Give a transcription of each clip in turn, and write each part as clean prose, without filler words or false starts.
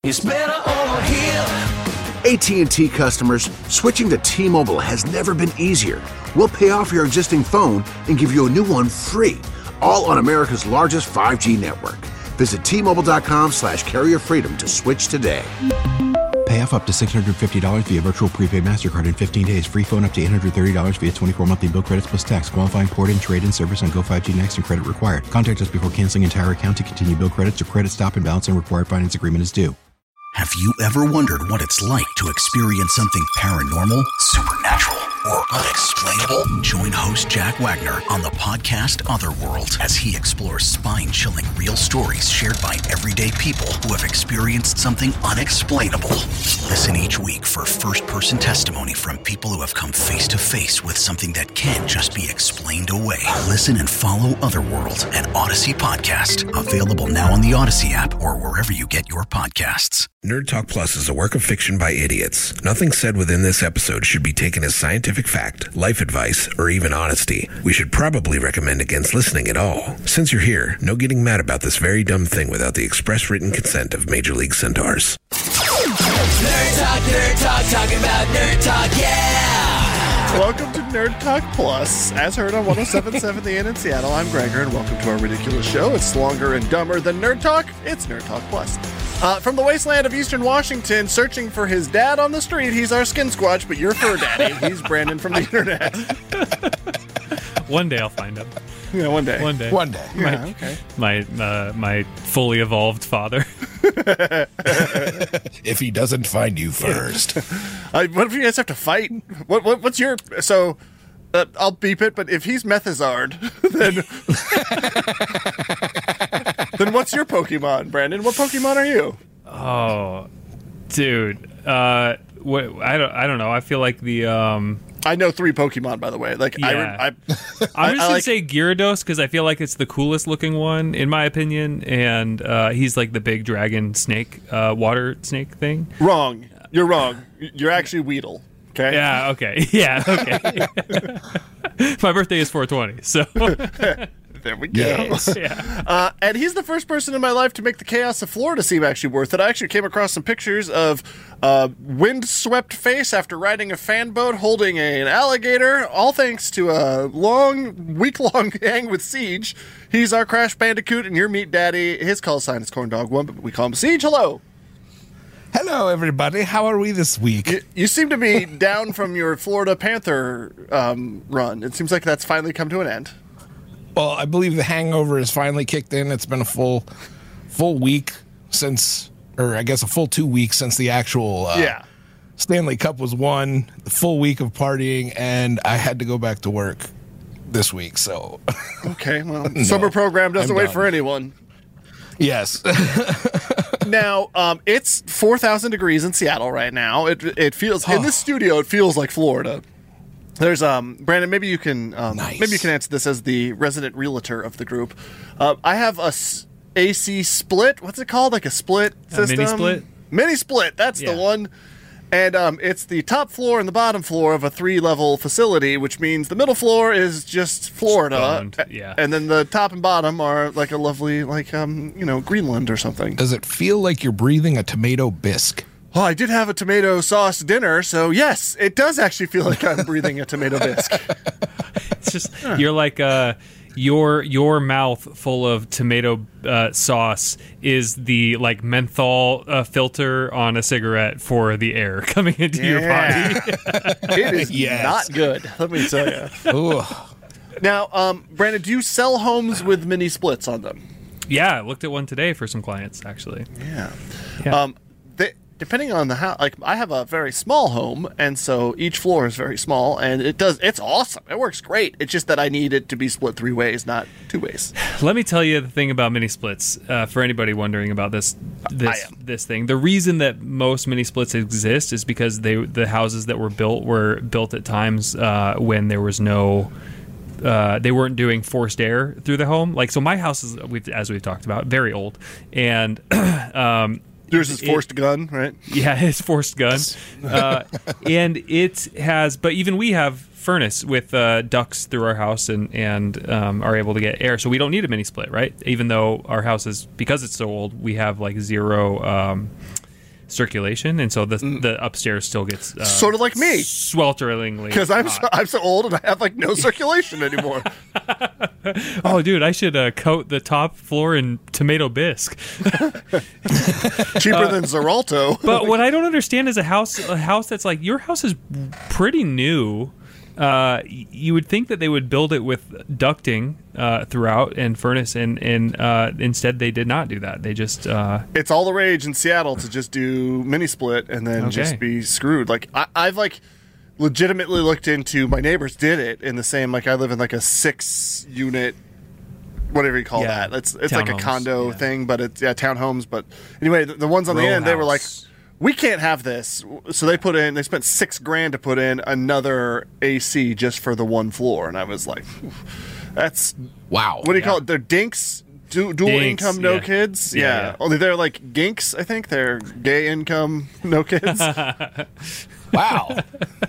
It's better over here. AT&T customers, switching to T-Mobile has never been easier. We'll pay off your existing phone and give you a new one free, all on America's largest 5G network. Visit T-Mobile.com/carrier freedom to switch today. Pay off up to $650 via virtual prepaid MasterCard in 15 days. Free phone up to $830 via 24 monthly bill credits plus tax. Qualifying port-in, trade-in service on Go 5G Next and credit required. Contact us before canceling entire account to continue bill credits or credit stop and balance and required finance agreement is due. Have you ever wondered what it's like to experience something paranormal, supernatural, or unexplainable? Join host Jack Wagner on the podcast Otherworld as he explores spine-chilling real stories shared by everyday people who have experienced something unexplainable. Listen each week for first-person testimony from people who have come face-to-face with something that can't just be explained away. Listen and follow Otherworld, an Odyssey podcast. Available now on the Odyssey app or wherever you get your podcasts. Nerd Talk Plus is a work of fiction by idiots. Nothing said within this episode should be taken as scientific fact, life advice, or even honesty. We should probably recommend against listening at all. Since you're here, no getting mad about this very dumb thing without the express written consent of Major League Centaurs. Nerd Talk, talking about Nerd Talk, yeah! Welcome to Nerd Talk Plus, as heard on 107.7 The Inn in Seattle. I'm Gregor, and welcome to our ridiculous show. It's longer and dumber than Nerd Talk. It's Nerd Talk Plus. From the wasteland of Eastern Washington, searching for his dad on the street, he's our skin squatch, but you're fur daddy. He's Brandon from the internet. One day I'll find him. Yeah, one day. One day. One day. Yeah, okay. My fully evolved father. If he doesn't find you first. What if you guys have to fight? What's your... So, I'll beep it, but if he's Methazard, then... Then what's your Pokemon, Brandon? What Pokemon are you? Oh, dude. I don't know. I feel like the... I know 3 Pokemon, by the way. Like, yeah. I'm just going to say Gyarados because I feel like it's the coolest looking one, in my opinion. And he's like the big dragon snake, water snake thing. Wrong. You're wrong. You're actually Weedle. Okay? Yeah, okay. Yeah, okay. My birthday is 4/20, so... There we go. Yes. Yeah. And he's the first person in my life to make the chaos of Florida seem actually worth it. I actually came across some pictures of wind-swept face after riding a fan boat holding an alligator, all thanks to a week-long hang with Siege. He's our Crash Bandicoot and your meat daddy. His call sign is Corndog1, but we call him Siege. Hello. Hello, everybody. How are we this week? You seem to be down from your Florida Panther run. It seems like that's finally come to an end. Well, I believe the hangover has finally kicked in. It's been a full week since, or I guess a full 2 weeks since the actual Stanley Cup was won, the full week of partying, and I had to go back to work this week, so. Okay, well, summer program doesn't wait for anyone. Yes. Now, it's 4,000 degrees in Seattle right now. It feels, in this studio, it feels like Florida. There's Brandon. Maybe you can nice. Maybe you can answer this as the resident realtor of the group. I have a AC split. What's it called? Like a split system? Mini split. Mini split. That's the one. And it's the top floor and the bottom floor of a 3-level facility, which means the middle floor is just Florida. Yeah. And then the top and bottom are like a lovely, like Greenland or something. Does it feel like you're breathing a tomato bisque? Well, I did have a tomato sauce dinner, so yes, it does actually feel like I'm breathing a tomato bisque. It's just you're like your mouth full of tomato sauce is the like menthol filter on a cigarette for the air coming into your body. It is not good, let me tell you. Now, Brandon, do you sell homes with mini splits on them? Yeah, I looked at one today for some clients, actually. Yeah. Depending on the house, like I have a very small home, and so each floor is very small, and it's awesome. It works great. It's just that I need it to be split 3 ways, not 2 ways. Let me tell you the thing about mini splits. For anybody wondering about this thing, the reason that most mini splits exist is because the houses that were built at times when there was no. They weren't doing forced air through the home. Like, so my house is, as we've talked about, very old, and yours is forced gun, right? Yeah, it's forced gun, and it has. But even we have furnace with ducts through our house, and are able to get air, so we don't need a mini split, right? Even though our house is, because it's so old, we have like zero circulation, and so the upstairs still gets sort of like me, swelteringly. Because I'm so old and I have like no circulation anymore. Oh, dude, I should coat the top floor in tomato bisque. Cheaper than Xaralto. But what I don't understand is a house that's like, your house is pretty new. You would think that they would build it with ducting throughout and furnace, and instead they did not do that. They just it's all the rage in Seattle to just do mini split and then just be screwed. Like I've like legitimately looked into, my neighbors did it in the same, like I live in like a 6-unit, whatever you call that. It's like a condo thing, but it's townhomes. But anyway, the ones on the end, they were like, we can't have this. So they spent $6,000 to put in another AC just for the one floor. And I was like, that's wow. What do you call it? They're dinks, dual income, no kids. Yeah. Only they're like ginks. I think they're gay income, no kids. Wow.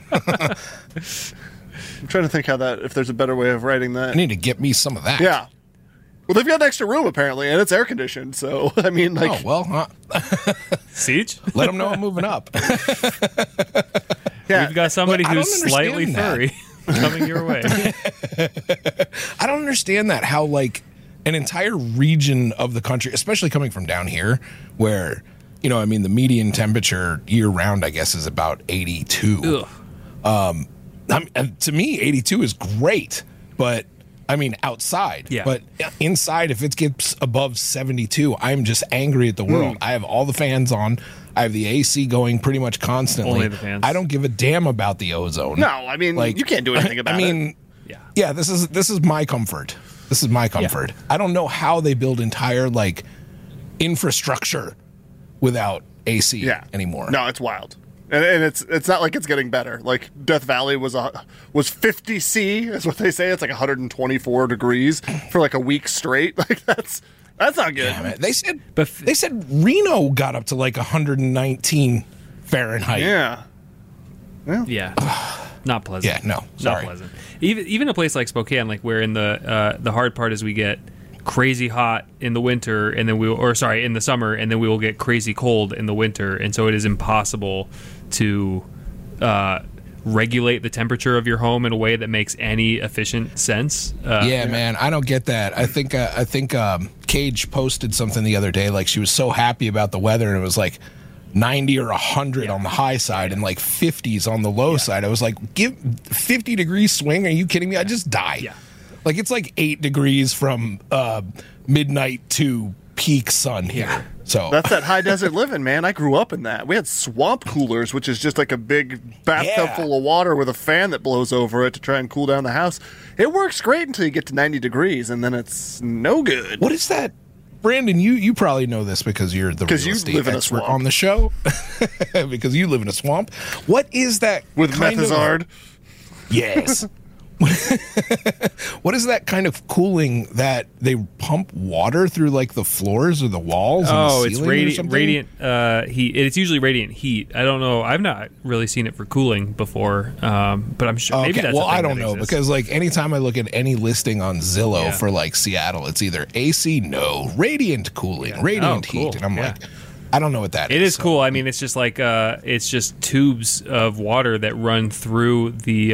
I'm trying to think if there's a better way of writing that. I need to get me some of that. Yeah. Well, they've got an extra room apparently, and it's air conditioned. So I mean, like, Siege. Let them know I'm moving up. We've got somebody who's slightly furry coming your way. I don't understand that. How like an entire region of the country, especially coming from down here, where I mean, the median temperature year round, I guess, is about 82. To me, 82 is great, but. I mean, outside. Yeah. But inside, if it gets above 72, I'm just angry at the world. I have all the fans on. I have the AC going pretty much constantly. Only the fans. I don't give a damn about the ozone. No, I mean, you can't do anything about it. Yeah, this is my comfort. This is my comfort. Yeah. I don't know how they build entire, like, infrastructure without AC anymore. No, it's wild. And it's not like it's getting better. Like Death Valley was 50 C, is what they say. It's like 124 degrees for like a week straight. Like that's not good. Damn it. They said Reno got up to like 119 Fahrenheit. Yeah. Well. Yeah. Not pleasant. Yeah, no. Sorry. Not pleasant. Even a place like Spokane, like where in the hard part is we get crazy hot in the winter, and then in the summer, and then we will get crazy cold in the winter, and so it is impossible to regulate the temperature of your home in a way that makes any efficient sense. Man, I don't get that. I think Cage posted something the other day, like she was so happy about the weather, and it was like 90 or 100 on the high side and like 50s on the low side. I was like, give 50 degrees swing? Are you kidding me? I just die. Yeah. Like it's like 8 degrees from midnight to peak sun here. So that's that high desert living, man. I grew up in that. We had swamp coolers, which is just like a big bathtub full of water with a fan that blows over it to try and cool down the house. It works great until you get to 90 degrees, and then it's no good. What is that? Brandon, you probably know this because you're the real estate expert on the show. Because you live in a swamp. What is that? With Methazard? Yes. What is that kind of cooling that they pump water through, like the floors or the walls? Oh, and the it's radiant heat. It's usually radiant heat. I don't know. I've not really seen it for cooling before, but I'm sure. Maybe that's well, I don't know because like anytime I look at any listing on Zillow for like Seattle, it's either AC, radiant cooling, radiant heat, and I'm like, I don't know what that is. It is cool. I mean, it's just like it's just tubes of water that run through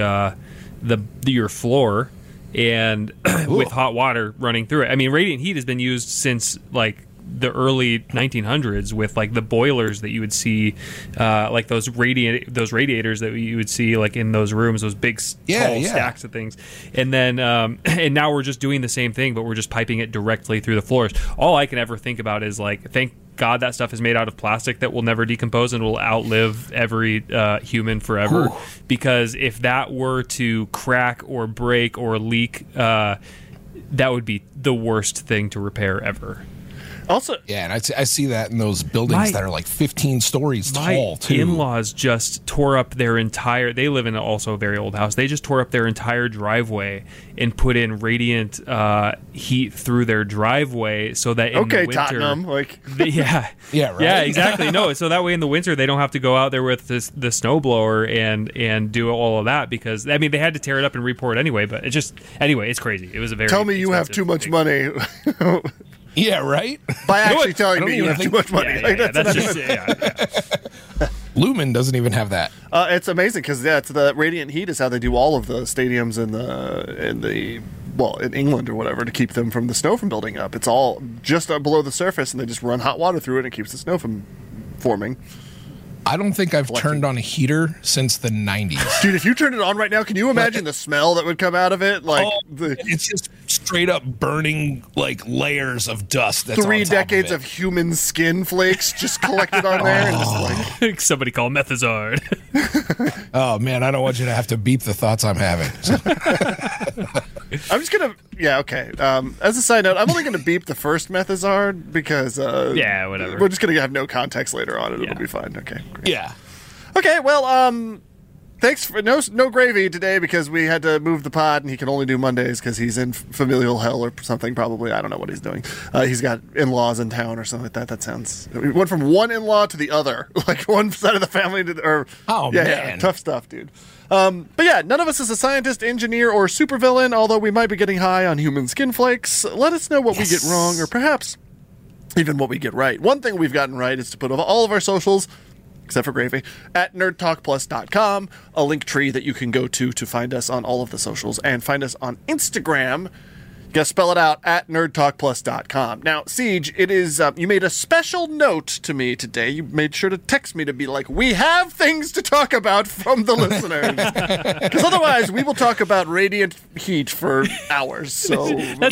your floor, and with hot water running through it. I mean, radiant heat has been used since like the early 1900s with like the boilers that you would see, like those radiators that you would see like in those rooms, those big tall stacks of things. And then and now we're just doing the same thing, but we're just piping it directly through the floors. All I can ever think about is like, thank God that stuff is made out of plastic that will never decompose and will outlive every human forever. Ooh. Because if that were to crack or break or leak, that would be the worst thing to repair ever. Also, and I see that in those buildings that are like 15 stories tall, too. My in-laws just tore up their entire... They live in also a very old house. They just tore up their entire driveway and put in radiant heat through their driveway so that in the winter... Tottenham, right? Yeah, exactly. No, so that way in the winter they don't have to go out there with the snowblower and do all of that because, I mean, they had to tear it up and re-pour it anyway, but it's crazy. It was a very... Tell me you have too much money. Yeah, right? By actually telling me you have too much money. That's just... Lumen doesn't even have that. It's amazing because it's the radiant heat is how they do all of the stadiums in England or whatever to keep them from the snow from building up. It's all just below the surface, and they just run hot water through it, and it keeps the snow from forming. I don't think I've turned on a heater since the 90s. Dude, if you turned it on right now, can you imagine the smell that would come out of it? It's just straight up burning like layers of dust. That's 3 decades of human skin flakes just collected on there. And just like somebody call Methazard. Oh man, I don't want you to have to beep the thoughts I'm having. I'm just gonna, okay. As a side note, I'm only gonna beep the first Methazard because whatever. We're just gonna have no context later on, and it'll be fine. Okay. Great. Yeah. Okay. Well, thanks for no gravy today because we had to move the pod, and he can only do Mondays because he's in familial hell or something. Probably, I don't know what he's doing. He's got in-laws in town or something like that. That sounds. We went from one in-law to the other, like one side of the family man, tough stuff, dude. But yeah, none of us is a scientist, engineer, or supervillain, although we might be getting high on human skin flakes. Let us know what we get wrong, or perhaps even what we get right. One thing we've gotten right is to put all of our socials, except for gravy, at nerdtalkplus.com, a link tree that you can go to find us on all of the socials, and find us on Instagram. You gotta spell it out at nerdtalkplus.com. Now, Siege, it is, you made a special note to me today. You made sure to text me to be like, we have things to talk about from the listeners. Because otherwise, we will talk about radiant heat for hours. So,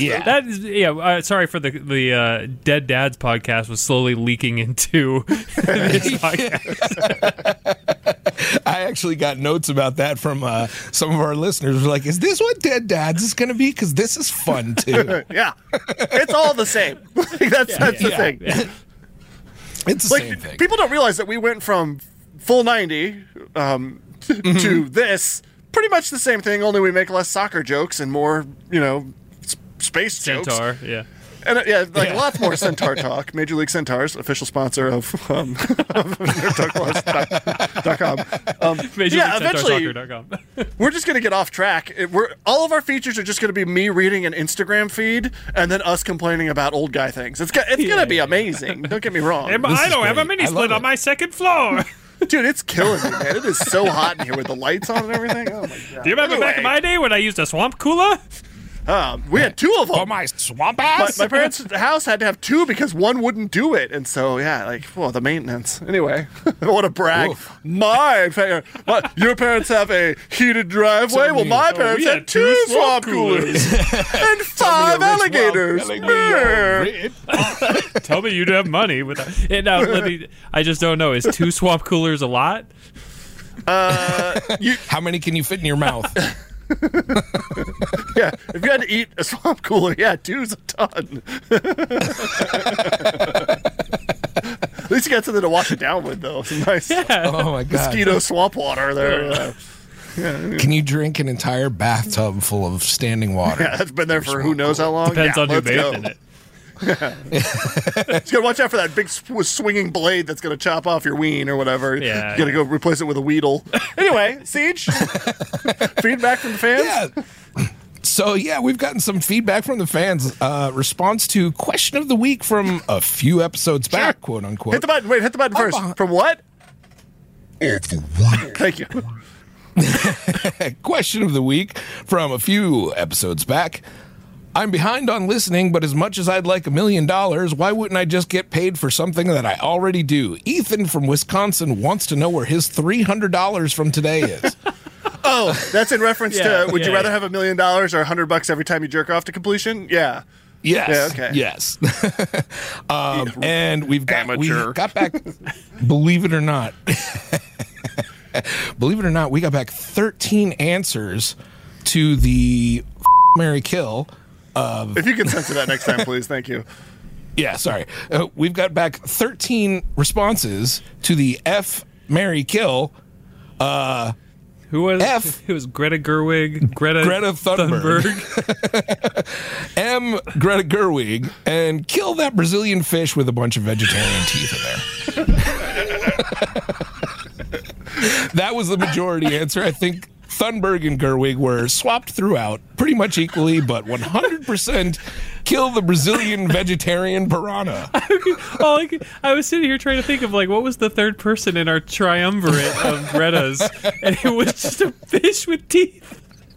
sorry for the Dead Dads podcast was slowly leaking into this podcast. I actually got notes about that from some of our listeners. We're like, is this what Dead Dads is going to be? Because this is fun, too. Yeah. It's all the same. That's the thing. Yeah. It's the same thing. People don't realize that we went from full 90 to this. Pretty much the same thing, only we make less soccer jokes and more, space jokes. Centaur, yeah. And lots more Centaur talk. Major League Centaurs, official sponsor of nerdtalkplus.com. MajorLeagueCentaurSoccer.com. We're just going to get off track. All of our features are just going to be me reading an Instagram feed and then us complaining about old guy things. It's going to be amazing. Don't get me wrong. I don't have a mini split on my second floor. Dude, it's killing me, man. It is so hot in here with the lights on and everything. Oh, my God. Do you remember back in my day when I used a swamp cooler? We had 2 of them. Oh, my swamp ass? My parents' house had to have 2 because one wouldn't do it. And so, the maintenance. Anyway, I want to brag. Oof. Your parents have a heated driveway? My parents had 2 swamp coolers. And 5 alligators. Tell me you'd have money with that. Now, I just don't know. Is 2 swamp coolers a lot? How many can you fit in your mouth? Yeah, if you had to eat a swamp cooler, 2's a ton. At least you got something to wash it down with, though. Some nice oh my God. Mosquito swamp water there. Can you drink an entire bathtub full of standing water? Yeah, that's been there for who knows how long. Depends on who bathed in it. Just gotta watch out for that big swinging blade that's gonna chop off your ween or whatever. Yeah, you gotta go replace it with a Weedle. Anyway, Siege, feedback from the fans. Yeah. So we've gotten some feedback from the fans. Response to question of the week from a few episodes back, quote unquote. Hit the button. Wait, hit the button first. From what? Thank you. Question of the week from a few episodes back. I'm behind on listening, but as much as I'd like $1 million, why wouldn't I just get paid for something that I already do? Ethan from Wisconsin wants to know where his $300 from today is. Oh, that's in reference to would you rather have $1 million or $100 every time you jerk off to completion? Yeah. Yes. Yeah, okay. Yes. And we got back, believe it or not, we got back 13 answers to the Marry Kill. If you can censor that next time, please. Thank you. Yeah, sorry. We've got back 13 responses to the F, Marry, Kill. Who was F? It was Greta Gerwig, Greta Thunberg. M, Greta Gerwig, and kill that Brazilian fish with a bunch of vegetarian teeth in there. That was the majority answer. I think Thunberg and Gerwig were swapped throughout pretty much equally, but 100% Kill the Brazilian vegetarian piranha. I was sitting here trying to think of like what was the third person in our triumvirate of Greta's, and it was just a fish with teeth.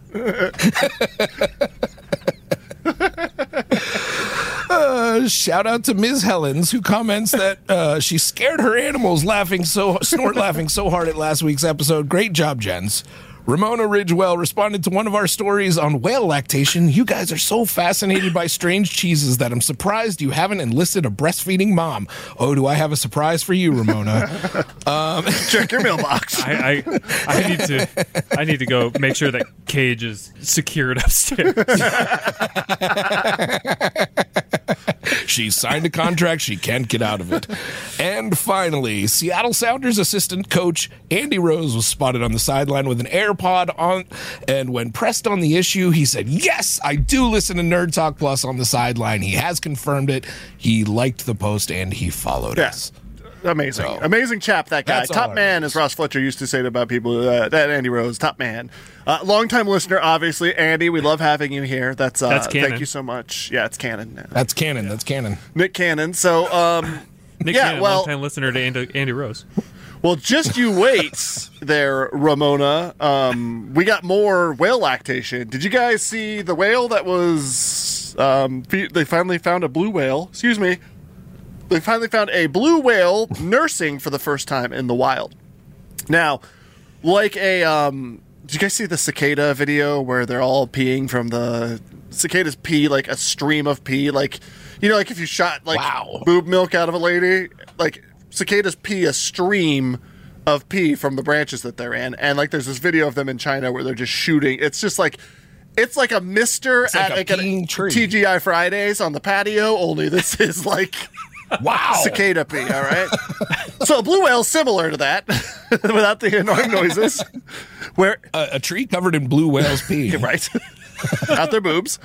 Shout out to Ms. Helens, who comments that she scared her animals snort laughing so hard at last week's episode. Great job, gents. Ramona Ridgewell responded to one of our stories on whale lactation. You guys are so fascinated by strange cheeses that I'm surprised you haven't enlisted a breastfeeding mom. Oh, do I have a surprise for you, Ramona? Check your mailbox. I need to go make sure that cage is secured upstairs. She signed a contract. She can't get out of it. And finally, Seattle Sounders assistant coach Andy Rose was spotted on the sideline with an AirPod on, and when pressed on the issue, he said, yes, I do listen to Nerd Talk Plus on the sideline. He has confirmed it. He liked the post, and he followed us. Amazing. So, amazing chap, that guy. Top man, as Ross Fletcher used to say about people, that Andy Rose, top man. Longtime listener, obviously. Andy, we love having you here. That's canon. Thank you so much. Yeah, it's canon. That's canon. Yeah. That's canon. Nick Cannon. So, Nick Cannon, longtime listener to Andy Rose. Well, just you wait there, Ramona. We got more whale lactation. Did you guys see the whale that was... they finally found a blue whale. Excuse me. They finally found a blue whale nursing for the first time in the wild. Now, like a... did you guys see the cicada video where they're all peeing from the... Cicadas pee like a stream of pee. Like, you know, like if you shot like boob milk out of a lady, like... Cicadas pee a stream of pee from the branches that they're in, and like there's this video of them in China where they're just shooting. It's just like it's like a mister at like a TGI Fridays on the patio. Only this is like cicada pee. All right, so a blue whale's similar to that without the annoying noises. Where a tree covered in blue whales pee, right out their boobs.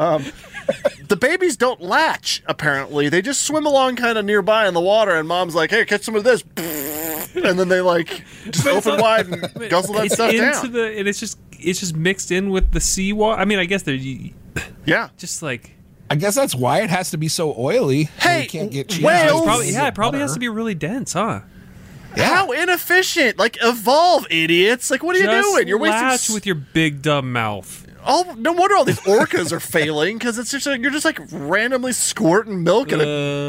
The babies don't latch, apparently. They just swim along kind of nearby in the water, and mom's like, hey, catch some of this. And then they, like, just open wide and guzzle that stuff down. And it's just mixed in with the seawater. I mean, I guess they're... Yeah. Just like... I guess that's why it has to be so oily. Hey, you can't get cheese. Whales! It probably has to be really dense, huh? Yeah. How inefficient. Like, evolve, idiots. Like, what are you doing? You're wasting... Latch with your big, dumb mouth. No wonder all these orcas are failing, because it's just like, you're just like randomly squirting milk at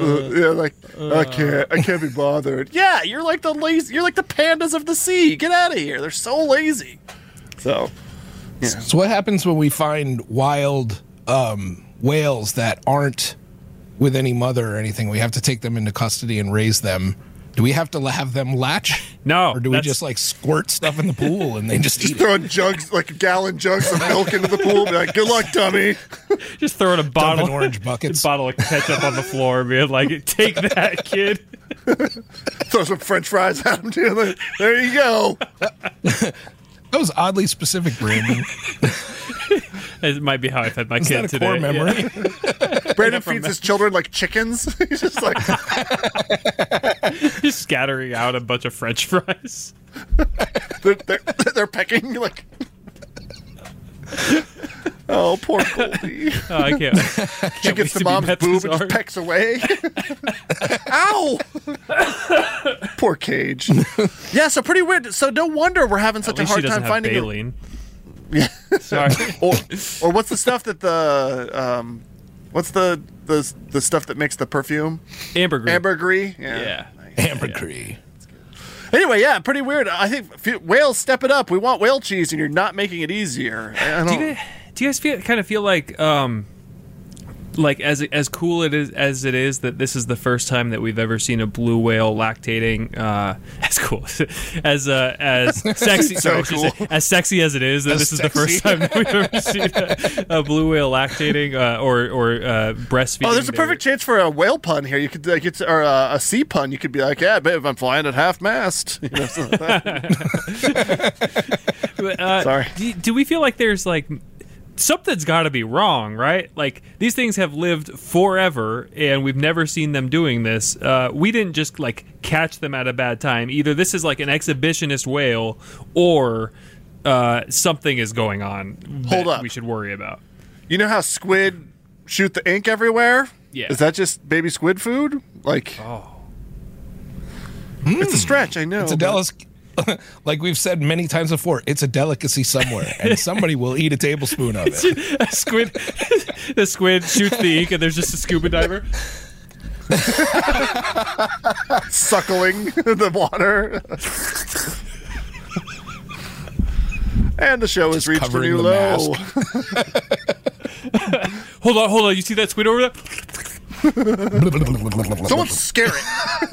I can't be bothered. Yeah, you're like the pandas of the sea. Get out of here. They're so lazy. So, yeah. So what happens when we find wild whales that aren't with any mother or anything? We have to take them into custody and raise them. Do we have to have them latch? No. Or do we just like squirt stuff in the pool and they just eat throwing jugs, like gallon jugs of milk into the pool? Be like, good luck, dummy. Just throwing a bottle, orange buckets, bottle of ketchup on the floor, being like, take that, kid. Throw some French fries at him too. Like, there you go. That was oddly specific, Brandon. It might be how I fed my kid today. Core memory. Yeah. Brandon feeds his children like chickens. He's just like just scattering out a bunch of French fries. They're pecking like. Oh, poor Goldie. Oh, I can't. She gets the mom's boob and just pecks away. Ow! Poor Cage. Yeah, so pretty weird. So no wonder we're having such a hard time finding baleen. Yeah. Sorry. or what's the stuff that what's the stuff that makes the perfume? Ambergris. Ambergris. Yeah. Ambergris. Yeah. Anyway, yeah, pretty weird. I think whales, step it up. We want whale cheese, and you're not making it easier. Do you guys feel like as cool it is that this is the first time that we've ever seen a blue whale lactating, as cool as sexy so cool. As sexy as it is that this is the first time that we've ever seen a blue whale lactating or breastfeeding. Oh, there's a perfect chance for a whale pun here. You could or a sea pun. You could be like, yeah, babe, I'm flying at half mast. You know, something like that. Sorry. Do we feel like there's like something's got to be wrong, right? Like, these things have lived forever, and we've never seen them doing this. We didn't just, like, catch them at a bad time. Either this is, like, an exhibitionist whale, or something is going on Hold up. we should worry about. You know how squid shoot the ink everywhere? Yeah. Is that just baby squid food? Like, it's a stretch, I know. It's a delicacy. Like we've said many times before, it's a delicacy somewhere, and somebody will eat a tablespoon of it. A squid, the squid shoots the ink, and there's just a scuba diver suckling the water. And the show has reached a covering new the low. Hold on. You see that squid over there? Someone scare it.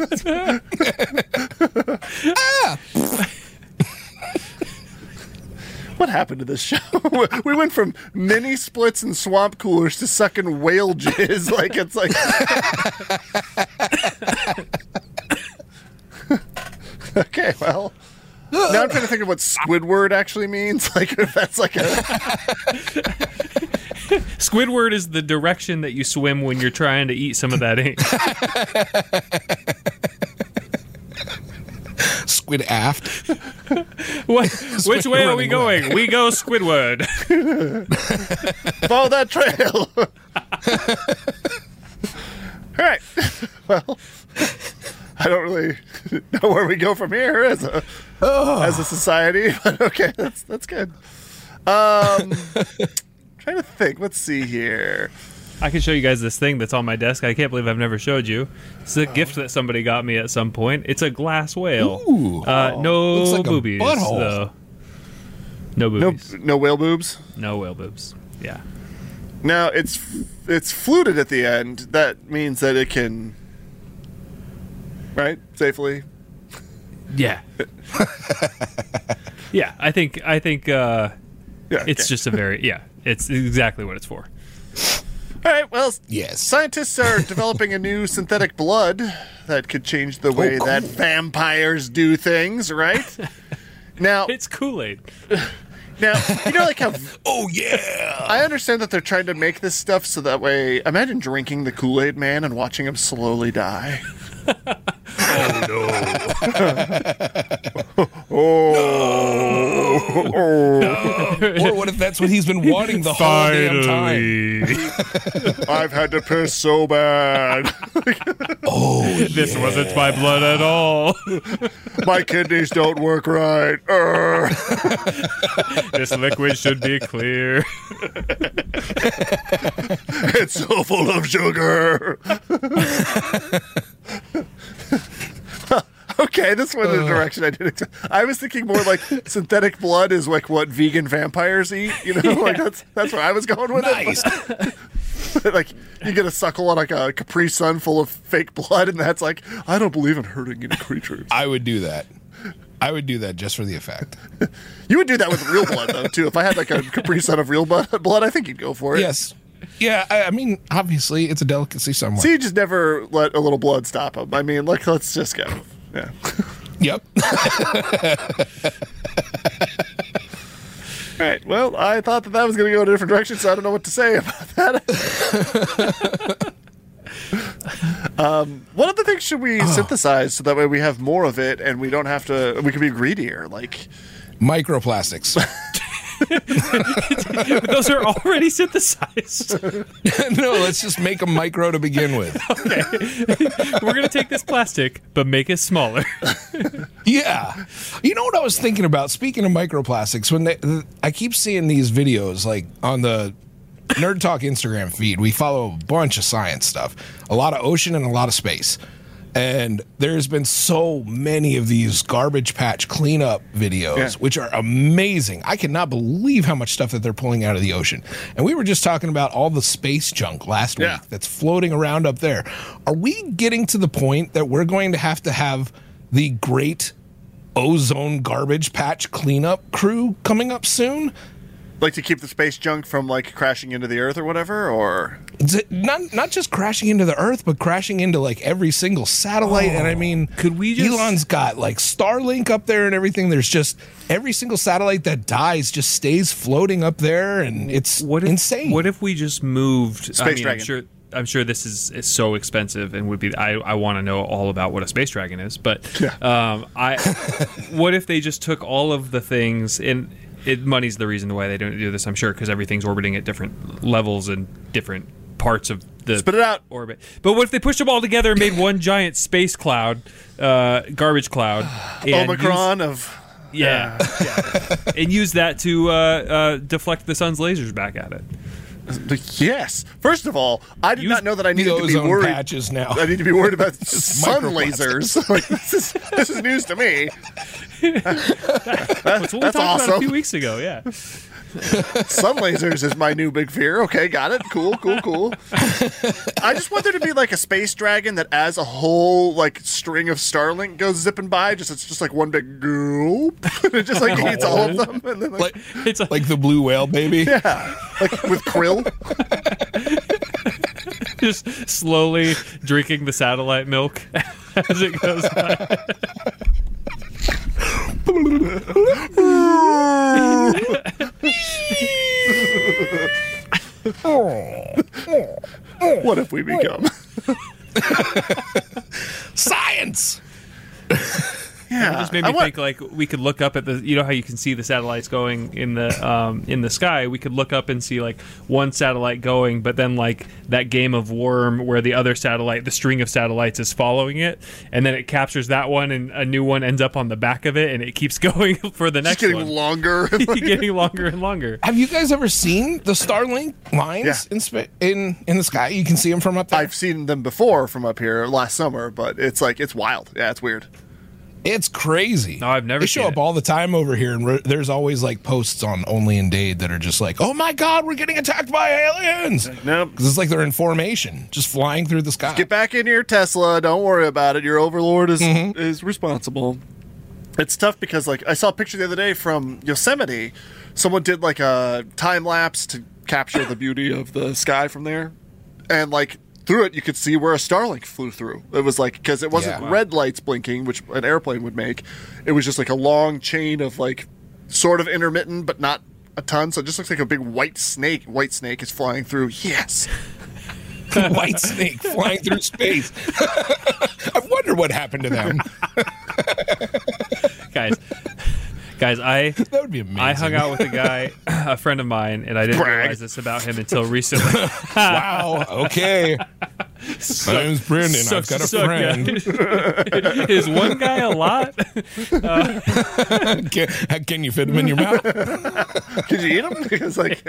What happened to this show? We went from mini splits and swamp coolers to sucking whale jizz. Like, it's like... Okay, well... Now I'm trying to think of what Squidward actually means. Like, if that's like a... Squidward is the direction that you swim when you're trying to eat some of that ink. Squid aft. Which way are we going? We go Squidward. Follow that trail. All right. Well, I don't really know where we go from here as a society, but okay, that's good. Trying to think. Let's see here. I can show you guys this thing that's on my desk. I can't believe I've never showed you. It's a gift that somebody got me at some point. It's a glass whale. Ooh. No Looks like boobies, a butthole. though. No boobies. No whale boobs. No whale boobs. Yeah. Now it's fluted at the end. That means that it can, right, safely. Yeah. Yeah. I think. It's just a very It's exactly what it's for. All right, well, yes. Scientists are developing a new synthetic blood that could change the way that vampires do things, right? Now, it's Kool-Aid. Now, you know, like how... Oh, yeah! I understand that they're trying to make this stuff so that way... Imagine drinking the Kool-Aid Man and watching him slowly die. Oh, no. Or what if that's what he's been wanting the whole damn time? I've had to piss so bad. This wasn't my blood at all. My kidneys don't work right. This liquid should be clear. It's so full of sugar. Okay, this went in a direction I didn't expect. I was thinking more like synthetic blood is like what vegan vampires eat. You know, like that's where I was going with it. Like you get a suckle on like a Capri Sun full of fake blood, and that's like, I don't believe in hurting any creatures. I would do that. I would do that just for the effect. You would do that with real blood though too. If I had like a Capri Sun of real blood, I think you'd go for it. Yes. Yeah, I mean, obviously, it's a delicacy somewhere. So you just never let a little blood stop him. I mean, like, let's just go. Yeah. Yep. All right. Well, I thought that was going to go in a different direction, so I don't know what to say about that. What other things should we synthesize so that way we have more of it and we don't have to? We can be greedier, like microplastics. Those are already synthesized. No, let's just make them micro to begin with. Okay. We're going to take this plastic, but make it smaller. Yeah. You know what I was thinking about? Speaking of microplastics, when I keep seeing these videos, like on the Nerd Talk Instagram feed, we follow a bunch of science stuff, a lot of ocean and a lot of space. And there's been so many of these garbage patch cleanup videos, which are amazing. I cannot believe how much stuff that they're pulling out of the ocean. And we were just talking about all the space junk last week that's floating around up there. Are we getting to the point that we're going to have the great ozone garbage patch cleanup crew coming up soon? Like to keep the space junk from like crashing into the earth or whatever, or not just crashing into the earth, but crashing into like every single satellite. And I mean, could we just... Elon's got like Starlink up there and everything. There's just every single satellite that dies just stays floating up there, and it's insane. What if we just moved? Space Dragon. I'm sure this is so expensive and would be. I want to know all about what a space dragon is, but what if they just took all of the things in? Money's the reason why they don't do this, I'm sure, because everything's orbiting at different levels and different parts of the spit it out orbit. But what if they pushed them all together and made one giant space cloud, garbage cloud, and Omicron and use that to deflect the sun's lasers back at it. Yes. First of all, I did not know that I needed to be worried. Patches now. I need to be worried about sun lasers. Like, this is news to me. That's what we talked about a few weeks ago. Yeah. Sun lasers is my new big fear. Okay, got it. Cool. I just want there to be like a space dragon that, as a whole like string of Starlink goes zipping by, it's just like one big goop. It just like eats all of them, and then like it's like the blue whale baby. Yeah, like with krill. Just slowly drinking the satellite milk as it goes by. What have we become? Science. Yeah, it just made me think like we could look up at the, you know how you can see the satellites going in the sky. We could look up and see like one satellite going, but then like that game of Worm where the other satellite, the string of satellites is following it, and then it captures that one, and a new one ends up on the back of it, and it keeps going for the next one. Getting longer, getting longer and longer. Have you guys ever seen the Starlink lines in the sky? You can see them from up there. I've seen them before from up here last summer, but it's wild. Yeah, it's weird. It's crazy. No, I've never They show up all the time over here, and there's always like posts on Only in Dade that are just like, "Oh my God, we're getting attacked by aliens!" Nope, because it's like they're in formation, just flying through the sky. Just get back in your Tesla. Don't worry about it. Your overlord is responsible. It's tough because like I saw a picture the other day from Yosemite. Someone did like a time lapse to capture the beauty of the sky from there, and like. Through it, you could see where a Starlink flew through. It was like, because it wasn't red lights blinking, which an airplane would make. It was just like a long chain of like, sort of intermittent, but not a ton. So it just looks like a big white snake. White snake is flying through. Yes. White snake flying through space. I wonder what happened to them. Guys, that would be amazing. I hung out with a guy, a friend of mine, and I didn't realize this about him until recently. Wow. Okay. My name's Brandon. I've got a friend. Is one guy a lot? Can you fit him in your mouth? Could you eat him? Because like,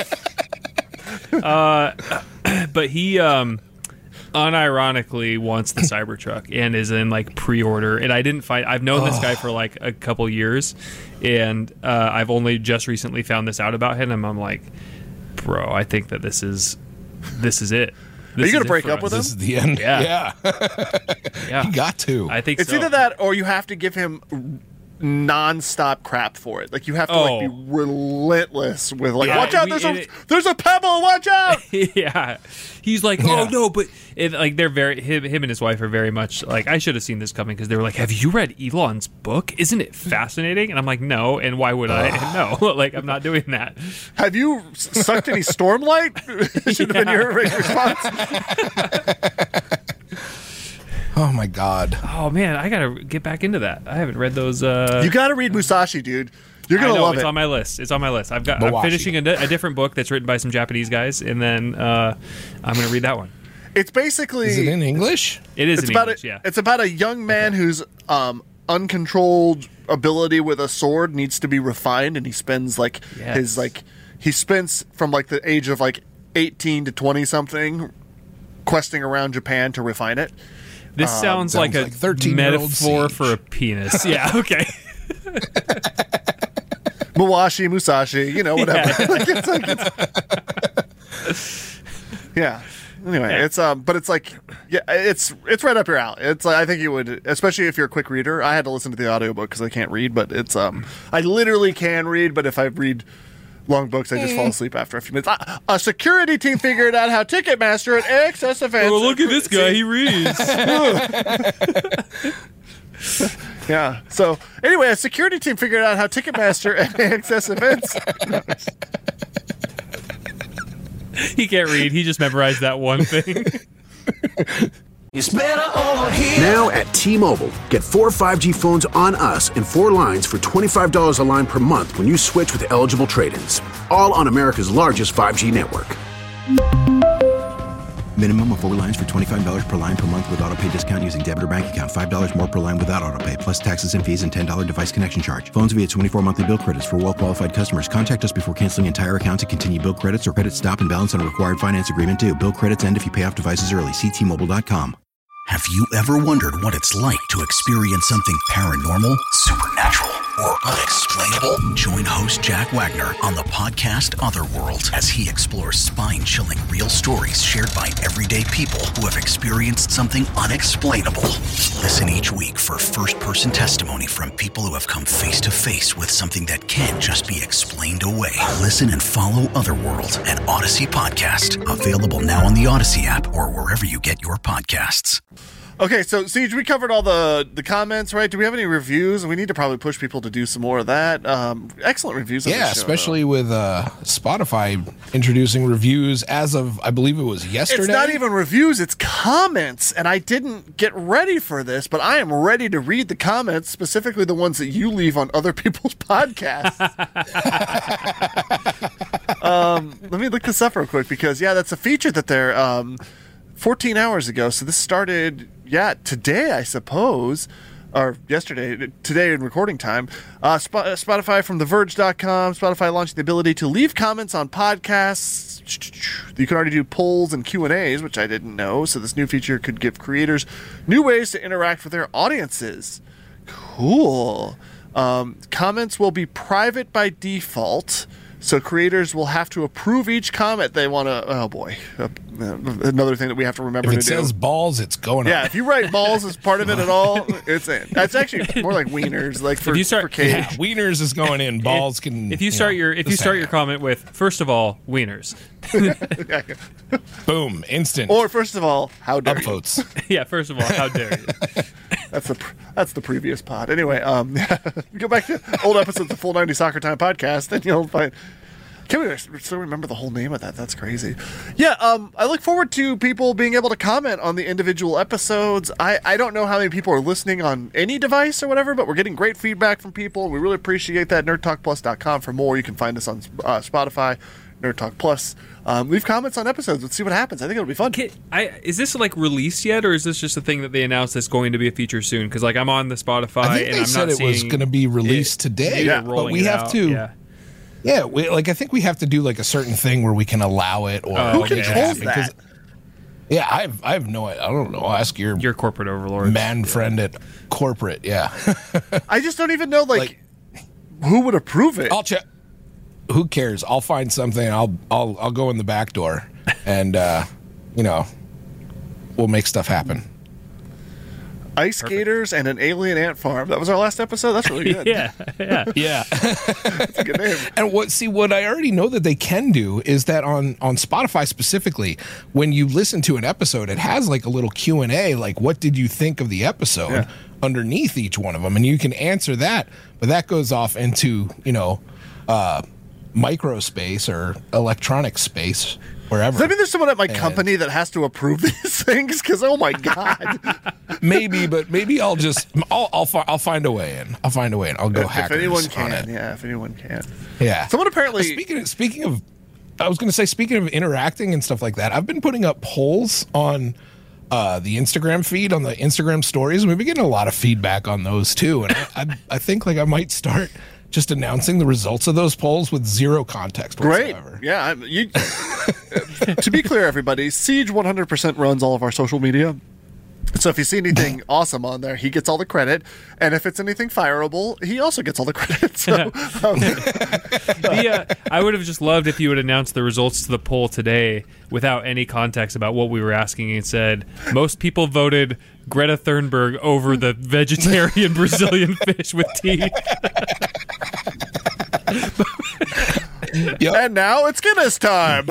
but he unironically wants the Cybertruck and is in like pre-order, and I've known this guy for like a couple years, and I've only just recently found this out about him, and I'm like, bro, I think that this is it. Are you gonna break up with him? This is the end. Yeah. You got to. I think it's either that or you have to give him non-stop crap for it. Like you have to like be relentless with like, watch out, there's a pebble, watch out. Yeah, he's like, oh no, but like they're very him and his wife are very much like, I should have seen this coming, because they were like, have you read Elon's book? Isn't it fascinating? And I'm like, no, and why would I? No, like I'm not doing that. Have you sucked any Stormlight? Should have been your response. Oh my God! Oh man, I gotta get back into that. I haven't read those. You gotta read Musashi, dude. You're gonna love it. It's on my list. I'm finishing a different book that's written by some Japanese guys, and then I'm gonna read that one. It's basically. Is it in English? It is. It's about a young man whose uncontrolled ability with a sword needs to be refined, and he spends he spends from like the age of like 18 to 20 something questing around Japan to refine it. This sounds like a 13-metaphor for a penis. Yeah, okay. Mawashi, Musashi, whatever. Yeah. Anyway, it's but it's like, it's right up your alley. It's I think you would, especially if you're a quick reader. I had to listen to the audiobook because I can't read, but it's I literally can read, but if I read long books, I just fall asleep after a few minutes. A security team figured out how Ticketmaster and AXS events. Oh, look at this guy. He reads. Yeah. So, anyway, a security team figured out how Ticketmaster and AXS events. He can't read. He just memorized that one thing. It's better over here. Now at T-Mobile, get 4 5G phones on us and 4 lines for $25 a line per month when you switch with eligible trade-ins. All on America's largest 5G network. Minimum of 4 lines for $25 per line per month with auto pay discount using debit or bank account. $5 more per line without auto pay, plus taxes and fees and $10 device connection charge. Phones via 24 monthly bill credits for well-qualified customers. Contact us before canceling entire account to continue bill credits or credit stop and balance on a required finance agreement due. Bill credits end if you pay off devices early. See T-Mobile.com. Have you ever wondered what it's like to experience something paranormal, supernatural, or unexplainable? Join host Jack Wagner on the podcast Otherworld as he explores spine-chilling real stories shared by everyday people who have experienced something unexplainable. Listen each week for first-person testimony from people who have come face-to-face with something that can't just be explained away. Listen and follow Otherworld, an Odyssey podcast. Available now on the Odyssey app or wherever you get your podcasts. Okay, so Siege, we covered all the comments, right? Do we have any reviews? We need to probably push people to do some more of that. Excellent reviews. Yeah, especially with Spotify introducing reviews as of, I believe it was yesterday. It's not even reviews, it's comments. And I didn't get ready for this, but I am ready to read the comments, specifically the ones that you leave on other people's podcasts. Let me look this up real quick because, yeah, that's a feature that they're 14 hours ago. So this started, today, I suppose, or yesterday, today in recording time. Spotify from TheVerge.com. Spotify launched the ability to leave comments on podcasts. You can already do polls and Q&As, which I didn't know. So this new feature could give creators new ways to interact with their audiences. Cool. Comments will be private by default. So creators will have to approve each comment they want to. Oh boy, another thing that we have to remember to do. If it says balls, it's going on. Yeah, if you write balls as part of it at all, it's in. That's actually more like wieners, like for Cage. Yeah, wieners is going in. Balls can. If you start your comment with first of all wieners, boom, instant. Or first of all, how dare you? Upvotes. Yeah, first of all, how dare you? That's the previous pod. Anyway, go back to old episodes of Full 90 Soccer Time podcast, and you'll find. Can't we still remember the whole name of that? That's crazy. Yeah, I look forward to people being able to comment on the individual episodes. I don't know how many people are listening on any device or whatever, but we're getting great feedback from people. We really appreciate that. NerdTalkPlus.com for more. You can find us on Spotify, Nerd Talk Plus. Leave comments on episodes. Let's see what happens. I think it'll be fun. Is this like released yet, or is this just a thing that they announced that's going to be a feature soon? Because like I'm on the Spotify, I think and they I'm said not it was going to be released today. Yeah, but we have to. Yeah. Yeah, I think we have to do like a certain thing where we can allow it, or who controls that? Yeah, I have no. I don't know. I'll ask your corporate overlord, man friend at corporate. Yeah, I just don't even know like who would approve it. I'll check. Who cares? I'll find something. I'll go in the back door, and we'll make stuff happen. Ice skaters and an alien ant farm. That was our last episode. That's really good. yeah. That's a good name. And what I already know that they can do is that on Spotify specifically, when you listen to an episode, it has like a little Q&A, like what did you think of the episode underneath each one of them, and you can answer that. But that goes off into microspace or electronic space. Wherever. Does that mean there's someone at my company that has to approve these things? Because oh my god, maybe I'll find a way in. I'll find a way in. I'll go hackers if anyone can. On it. Yeah, if anyone can. Yeah. Someone apparently. Speaking of, I was going to say, speaking of interacting and stuff like that, I've been putting up polls on the Instagram feed, on the Instagram stories, and we've been getting a lot of feedback on those too. And I think like I might start just announcing the results of those polls with zero context whatsoever. Great. Yeah. To be clear, everybody, Siege 100% runs all of our social media. So if you see anything awesome on there, he gets all the credit. And if it's anything fireable, he also gets all the credit. So, I would have just loved if you would announce the results to the poll today without any context about what we were asking and said, most people voted Greta Thunberg over the vegetarian Brazilian fish with teeth. Yep. And now it's Guinness time.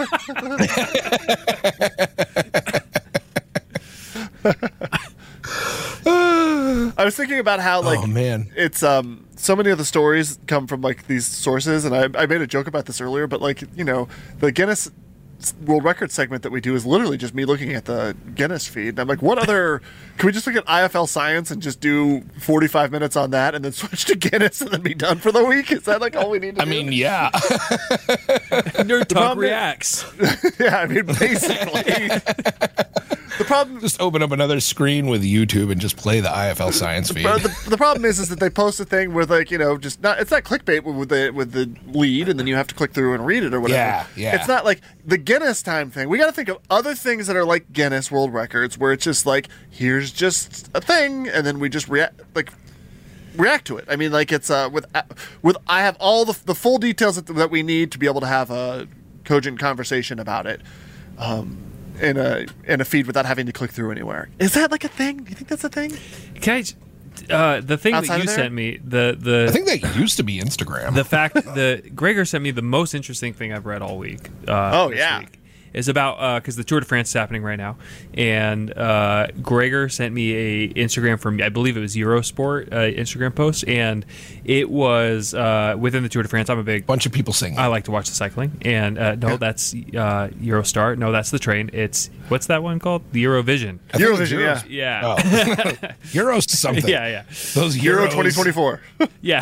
I was thinking about how it's so many of the stories come from like these sources, and I made a joke about this earlier, but like the Guinness world record segment that we do is literally just me looking at the Guinness feed. And I'm like, what other? Can we just look at IFL Science and just do 45 minutes on that, and then switch to Guinness and then be done for the week? Is that like all we need to do? I mean, yeah. Nerd Talk reacts. Yeah, I mean, basically. The problem, just open up another screen with YouTube and just play the IFL Science feed. The problem is that they post a thing with like, just not. It's not clickbait with the lead, and then you have to click through and read it or whatever. Yeah. It's not like the Guinness time thing. We got to think of other things that are like Guinness World Records, where it's just like, here's just a thing, and then we just react to it. I mean, like it's with I have all the full details that we need to be able to have a cogent conversation about it. In a feed without having to click through anywhere. Is that like a thing? Do you think that's a thing? Can I, the thing Outside that you sent me, the I think that used to be Instagram. The fact Gregor sent me the most interesting thing I've read all week. This week. Is about because the Tour de France is happening right now, and Gregor sent me a Instagram from, I believe it was Eurosport Instagram post, and it was within the Tour de France. I'm a big bunch of people singing. I like to watch the cycling, and that's Eurostar. No, that's the train. It's what's that one called? The Eurovision. Eurovision, yeah. Oh. Euros something. Yeah. Those Euro 2024. Yeah.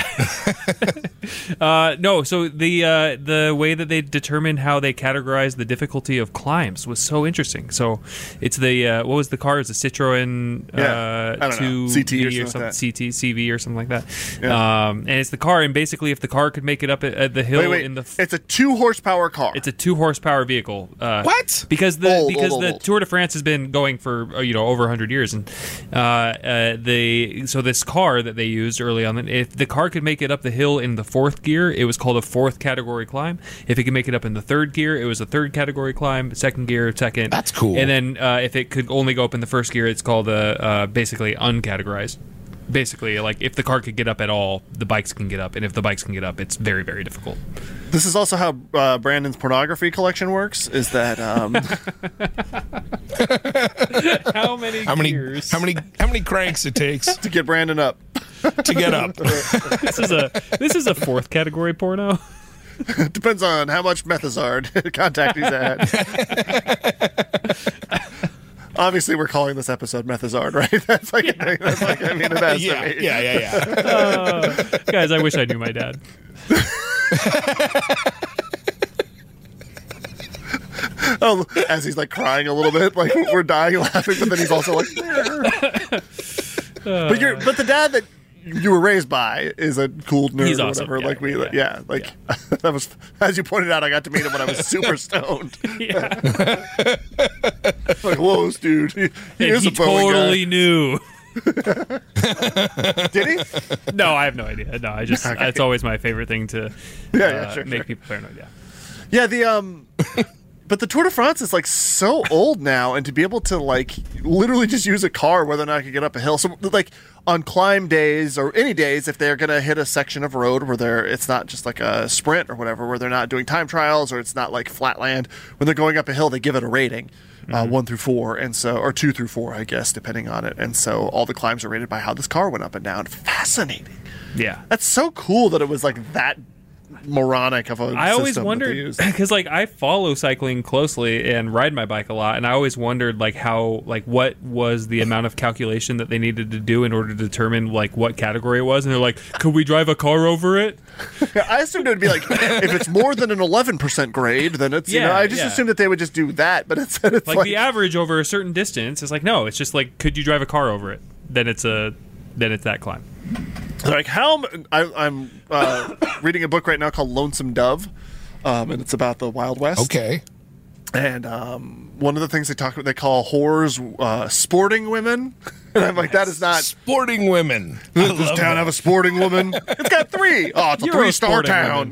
No, so the way that they determined how they categorize the difficulty of climbs was so interesting. So it's the what was the car? It's a Citroen CT or something, CT CV or something like that. Yeah. And it's the car, and basically if the car could make it up at the hill in the it's a 2 horsepower car. It's a 2 horsepower vehicle. What? Because the Tour de France has been going for over 100 years, and so this car that they used early on, if the car could make it up the hill in the 4th gear, it was called a 4th category climb. If it could make it up in the 3rd gear, it was a 3rd category climb. 2nd gear, 2nd. That's cool. And then if it could only go up in the 1st gear, it's called basically uncategorized. Basically, like if the car could get up at all, the bikes can get up, and if the bikes can get up, it's very, very difficult. This is also how Brandon's pornography collection works. Is that how many cranks it takes to get Brandon up to get up? This is a 4th category porno. Depends on how much Methazard contact he's had. Obviously, we're calling this episode Methazard, right? That's like a thing. That's like, I mean, it has to be. Yeah. Guys, I wish I knew my dad. Oh, as he's like crying a little bit, like we're dying laughing, but then he's also like. But the dad that you were raised by is a cool nerd. He's or awesome. whatever. Yeah. That was, as you pointed out, I got to meet him when I was super stoned. Like, whoa, dude, he is a totally guy. Knew. Did he? No, I have no idea. No, it's always my favorite thing to make people paranoid. Yeah, but the Tour de France is like so old now, and to be able to like literally just use a car whether or not I can get up a hill. So like on climb days or any days, if they're gonna hit a section of road where it's not just like a sprint or whatever, where they're not doing time trials or it's not like flat land, when they're going up a hill, they give it a rating. 1 through 4, and so, or 2 through 4, I guess, depending on it. And so all the climbs are rated by how this car went up and down. Fascinating. Yeah, that's so cool that it was like that moronic of a I always system wondered because like I follow cycling closely and ride my bike a lot, and I always wondered like how like what was the amount of calculation that they needed to do in order to determine like what category it was, and they're like, could we drive a car over it? I assumed it would be like if it's more than an 11% grade, then it's I just assumed that they would just do that, but it's like the average over a certain distance is like no, it's just like could you drive a car over it? Then it's that climb. Like how I'm reading a book right now called Lonesome Dove, and it's about the Wild West. Okay. And one of the things they call whores sporting women, and I'm like, that is not sporting women. Does this town have a sporting woman? It's got 3. Oh, it's a 3-star town.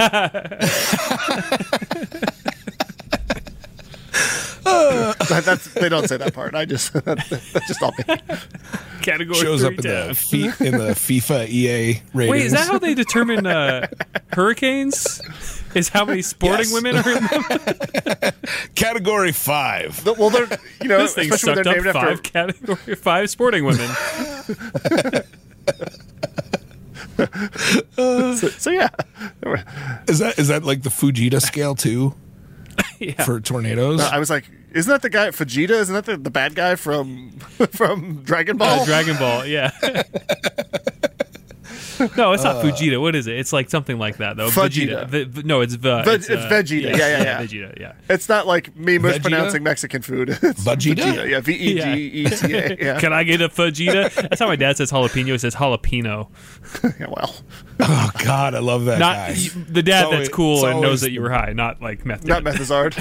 They don't say that part. That's just all me. Category shows up in down. the FIFA EA ratings. Wait, is that how they determine hurricanes? Is how many sporting women are in them? Category 5. Well, they're this thing sucked up 5 category 5 sporting women. So yeah, is that like the Fujita scale too? for tornadoes. I was like, isn't that the guy Vegeta? Isn't that the bad guy from Dragon Ball? Dragon Ball, yeah. No, it's not Fujita. What is it? It's like something like that, though. Vegeta. No, it's Vegeta. Yeah. Vegeta, yeah. It's not like me mispronouncing Mexican food. It's Vegeta? Yeah, Vegeta. Yeah. Can I get a Vegeta? That's how my dad says jalapeno. He says jalapeno. Yeah, well. Oh, God, I love that guy. The dad that's cool and knows that you were high, not like meth. Not Methazard.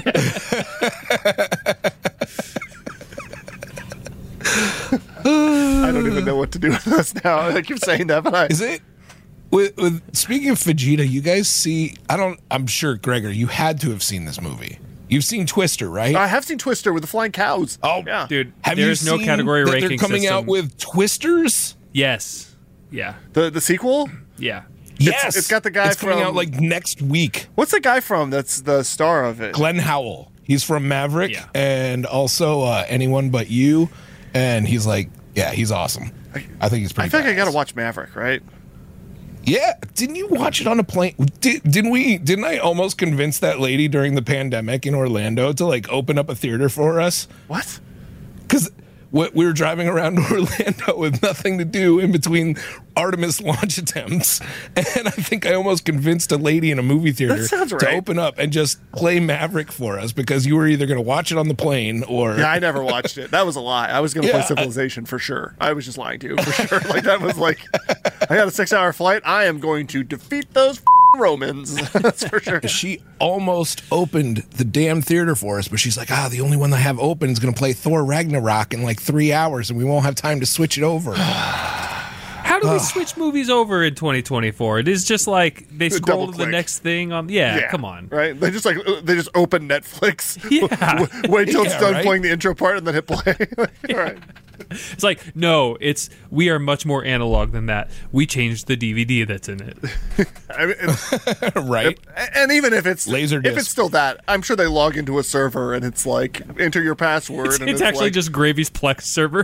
I don't even know what to do with this now. I keep saying that, but Is it? With speaking of Vegeta, you guys see? I'm sure, Gregor, you had to have seen this movie. You've seen Twister, right? I have seen Twister with the flying cows. Oh, yeah, dude. Have there's you no seen category that ranking they're coming system. out with Twisters? Yes. Yeah. The sequel. Yeah. Yes, it's got the guy it's coming from out like next week. What's the guy from? That's the star of it. Glenn Howell. He's from Maverick and also Anyone But You, and he's like, yeah, he's awesome. I think he's pretty. I think I badass. gotta watch Maverick, right? Yeah, didn't you watch it on a plane? Didn't I almost convince that lady during the pandemic in Orlando to like open up a theater for us? What? Because we were driving around Orlando with nothing to do in between Artemis launch attempts, and I think I almost convinced a lady in a movie theater That sounds to right. open up and just play Maverick for us because you were either going to watch it on the plane or Yeah, I never watched it. That was a lie. I was gonna play Civilization for sure. I was just lying to you for sure. Like that was like, I got a 6-hour flight. I am going to defeat those Romans. That's for sure. She almost opened the damn theater for us, but she's like, the only one I have open is going to play Thor Ragnarok in like 3 hours, and we won't have time to switch it over. How do we switch movies over in 2024? It is just like they scroll to the Double-click. next thing on. Yeah, come on. Right? They just open Netflix. Yeah. Wait till it's done right? playing the intro part and then hit play. All right. It's like, no, we are much more analog than that. We changed the DVD that's in it. I mean, Right? and even if it's Laserdisc. if it's still that, I'm sure they log into a server and it's like enter your password. and It's actually like, just Gravy's Plex server.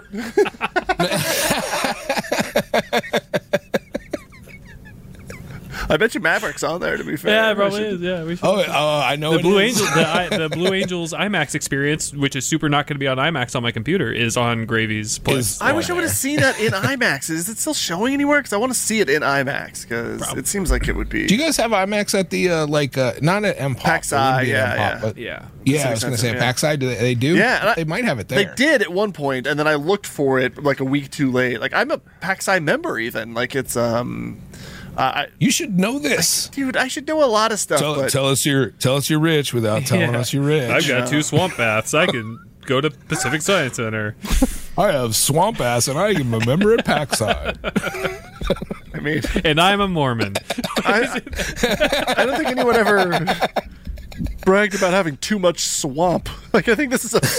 I bet you Maverick's on there. To be fair, Yeah, it probably is. Yeah, we should. I know The it Blue is. Angels, the Blue Angels IMAX experience, which is super not going to be on IMAX on my computer, is on Gravy's Plex. I wish I would have seen that in IMAX. Is it still showing anywhere? Because I want to see it in IMAX. Because it seems like it would be. Do you guys have IMAX at the not at MPOP? PAXI, yeah, but Yeah. I was going to say Yeah. PAXI. Do they do? Yeah, and they might have it there. They did at one point, and then I looked for it like a week too late. Like I'm a PAXI member, even. Like it's You should know this. dude, I should know a lot of stuff. but Tell us you're rich without telling us you're rich. I've got 2 swamp baths. I can go to Pacific Science Center. I have swamp ass and I am a member at PAXI. I mean, And I'm a Mormon. I don't think anyone ever bragged about having too much swamp. Like I think this is a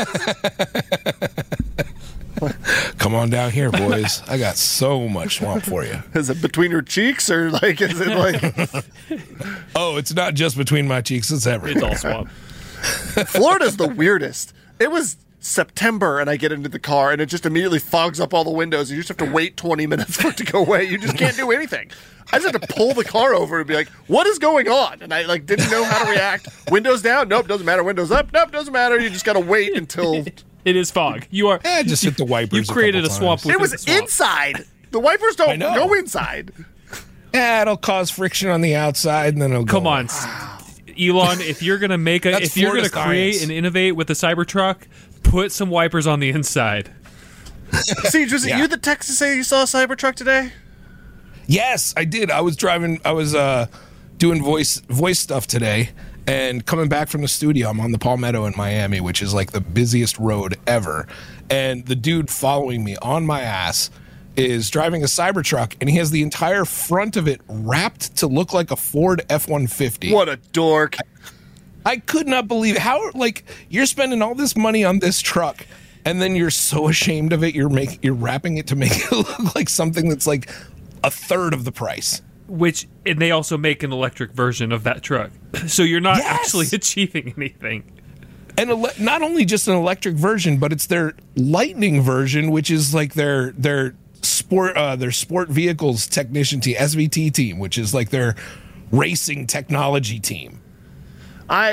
Come on down here, boys. I got so much swamp for you. is it between your cheeks or like is it like Oh, it's not just between my cheeks. It's everywhere. It's all swamp. Florida's the weirdest. It was September and I get into the car and it just immediately fogs up all the windows. You just have to wait 20 minutes for it to go away. You just can't do anything. I just have to pull the car over and be like, what is going on? And I like didn't know how to react. Windows down? Nope, doesn't matter. Windows up? Nope, doesn't matter. You just got to wait until It is fog. You are. Just hit the wipers. You created a swamp. Times. it was within the swamp. inside. The wipers don't know. go inside. Yeah, it'll cause friction on the outside, and then it'll Come go. on, Elon. If you're gonna That's if you're gonna Florida create science. and innovate with the Cybertruck, put some wipers on the inside. See, was it Yeah. you that texted to say you saw a Cybertruck today? Yes, I did. I was driving. I was doing voice stuff today, and coming back from the studio, I'm on the Palmetto in Miami, which is like the busiest road ever. And the dude following me on my ass is driving a Cybertruck, and he has the entire front of it wrapped to look like a Ford F-150. What a dork. I could not believe how you're spending all this money on this truck, and then you're so ashamed of it. You're wrapping it to make it look like something that's like a third of the price. And they also make an electric version of that truck, so you're not Yes! actually achieving anything. And not only just an electric version, but it's their Lightning version, which is like their sport vehicles technician team, SVT team, which is like their racing technology team.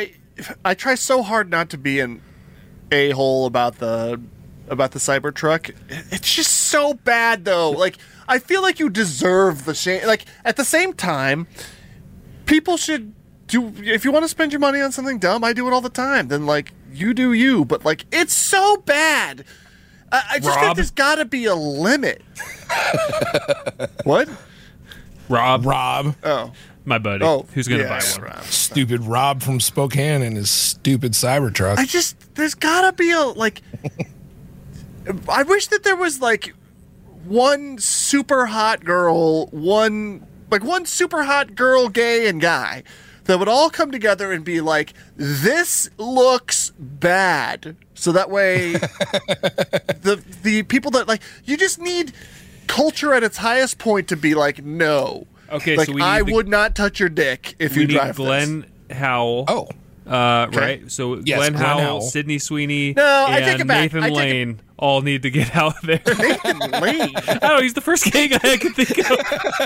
I try so hard not to be an a-hole about the Cybertruck. It's just so bad, though. Like, I feel like you deserve the shame. Like, at the same time, people should do. If you want to spend your money on something dumb, I do it all the time. Then, like, you do you. But, like, it's so bad. I just think there's got to be a limit. What? Rob. Oh. My buddy. Oh, who's going to buy one? Rob. Stupid Rob from Spokane and his stupid Cybertruck. There's got to be a, like... I wish that there was, like, one super hot girl, one super hot girl, gay, and guy that would all come together and be like, this looks bad. So that way, the people that, like, you just need culture at its highest point to be like, no. Okay, like, so I would not touch your dick if you drive Glenn Howell. Oh. Okay. Right? So yes, Glenn Howell, Sydney Sweeney, no, and I take it back. Nathan Lane all need to get out there. Nathan Lane? I don't know, he's the first gay guy I could think of.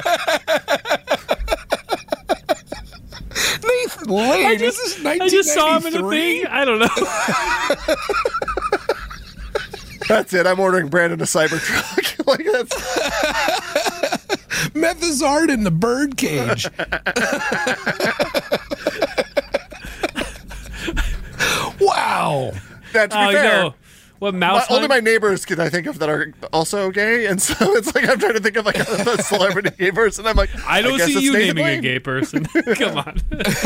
Nathan Lane? I just saw him in a thing. I don't know. That's it. I'm ordering Brandon a Cybertruck. Like, that's... Methazard in the birdcage. Wow. That's to be fair. No. What mouse? Only my neighbors can I think of that are also gay, and so it's like I'm trying to think of like a celebrity gay person. I'm like, I don't see you Nathan naming Lane. a gay person. Come on.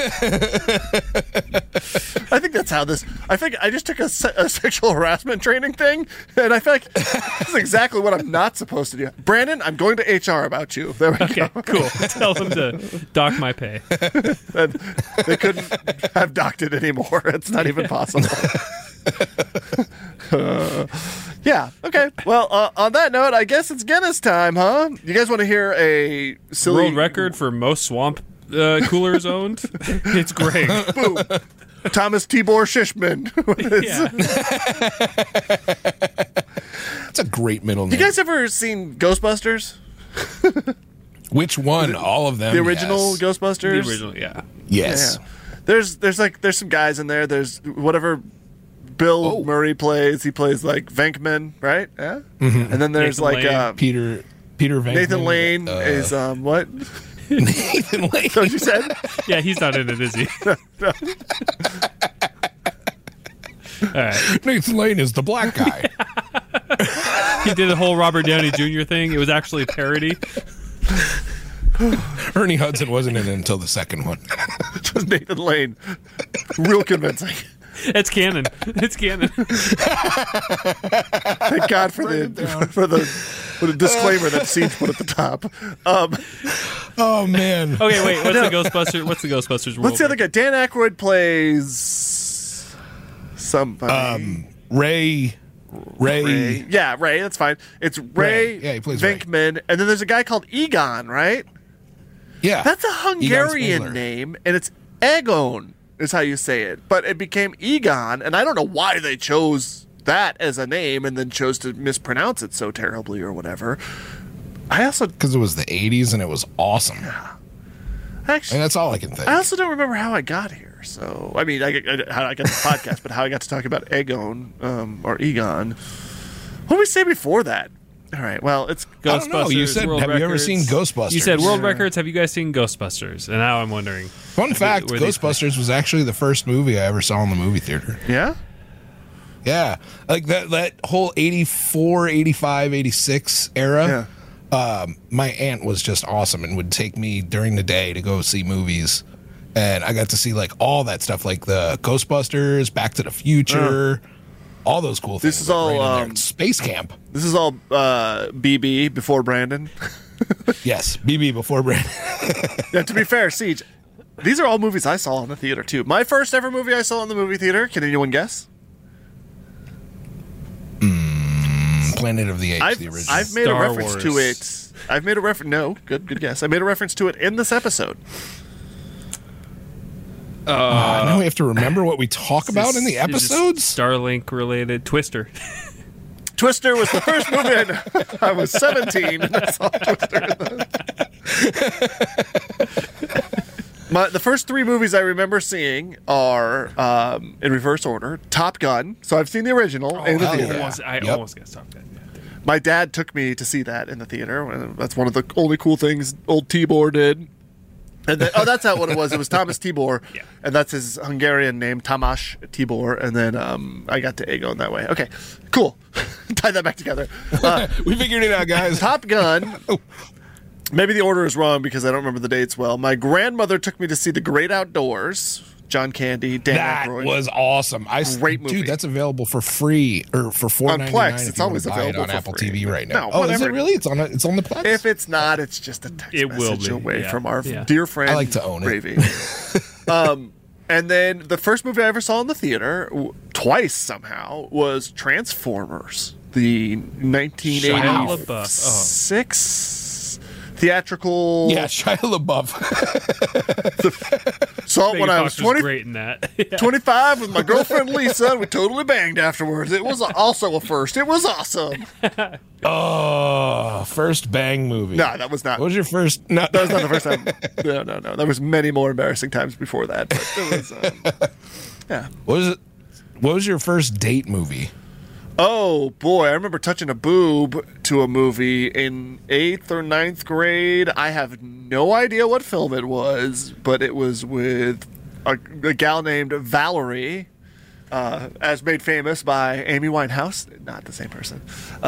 I think that's how this. I think I just took a sexual harassment training thing, and I feel like this is exactly what I'm not supposed to do. Brandon, I'm going to HR about you. There we Okay, go. cool. Tell them to dock my pay. And they couldn't have docked it anymore. It's not even possible. Yeah. Okay. Well, on that note, I guess it's Guinness time, huh? You guys want to hear a silly World record for most swamp coolers owned? It's great. Boom. Thomas Tibor Shishman. That's a great middle name. You guys ever seen Ghostbusters? Which one? All of them. The original yes. Ghostbusters? The original, yeah. Yes. Yeah. There's some guys in there. There's whatever Bill Murray plays. He plays like Venkman, right? Yeah. Mm-hmm. And then there's Nathan like Peter Venkman. Nathan Lane is what? Nathan Lane. That's what you said? Yeah, he's not in it, is he? No. All right. Nathan Lane is the black guy. He did a whole Robert Downey Jr. thing. It was actually a parody. Ernie Hudson wasn't in it until the second one. Just Nathan Lane. Real convincing. It's canon. It's canon. Thank God for the disclaimer that Seeds put at the top. Oh man. Okay, wait. What's the Ghostbusters? What's the other guy? Dan Aykroyd plays somebody. Ray. Yeah, Ray. That's fine. It's Ray. Yeah, he plays Venkman, and then there's a guy called Egon, right? Yeah. That's a Egon Hungarian Spengler. name, and it's Egon is how you say it. But it became Egon, and I don't know why they chose that as a name and then chose to mispronounce it so terribly or whatever. I also Because it was the 80s and it was awesome. actually And that's all I can think. I also don't remember how I got here. So I mean, how I got the podcast, but how I got to talk about Egon or Egon. What did we say before that? All right. Well, it's Ghostbusters. I don't know. You said, World have you ever Records. seen Ghostbusters? You said World Records. Have you guys seen Ghostbusters? And now I'm wondering. Fun fact, were these- Ghostbusters was actually the first movie I ever saw in the movie theater. yeah. Yeah. Like that whole 84, 85, 86 era. Yeah. My aunt was just awesome and would take me during the day to go see movies. And I got to see like all that stuff, like the Ghostbusters, Back to the Future, all those cool things. This is all, right in there. Space Camp. This is all BB before Brandon. Yes, BB before Brandon. Yeah, to be fair, Siege, these are all movies I saw in the theater too. My first ever movie I saw in the movie theater. Can anyone guess? Planet of the Apes, the original. I've made Star a reference to Wars. it. I've made a reference. No, good guess. I made a reference to it in this episode. Now we have to remember what we talk about in the Is this episodes. Starlink related. Twister. Twister was the first movie I was 17 and I saw Twister. The first three movies I remember seeing are in reverse order. Top Gun. So I've seen the original in the theater. I almost got Top Gun. My dad took me to see that in the theater. And that's one of the only cool things old Tibor did. And then, that's not what it was. It was Thomas Tibor, and that's his Hungarian name, Tamás Tibor. And then I got to Ego in that way. Okay, cool. Tie that back together. We figured it out, guys. Top Gun. Maybe the order is wrong because I don't remember the dates well. My grandmother took me to see The Great Outdoors. John Candy, Dan Aykroyd. That was awesome. Great movie. Dude, that's available for free or for $4.99 on Plex. It's always available on for Apple free. TV right now. No, oh, whatever. is it really? It's on the Plex. If it's not, it's just a text message away from our dear friend. I like to own it. Gravy. And then the first movie I ever saw in the theater, twice somehow, was Transformers, the 1986 theatrical. Yeah, Shia LaBeouf. Saw it when I was 20, great in that. 25 with my girlfriend Lisa. We totally banged afterwards. It was also a first. It was awesome. Oh, first bang movie. No, that was not. What was your first? No, that was not the first time. No. There was many more embarrassing times before that. But it was, yeah. What was your first date movie? Oh, boy. I remember touching a boob to a movie in 8th or 9th grade. I have no idea what film it was, but it was with a gal named Valerie, as made famous by Amy Winehouse. Not the same person.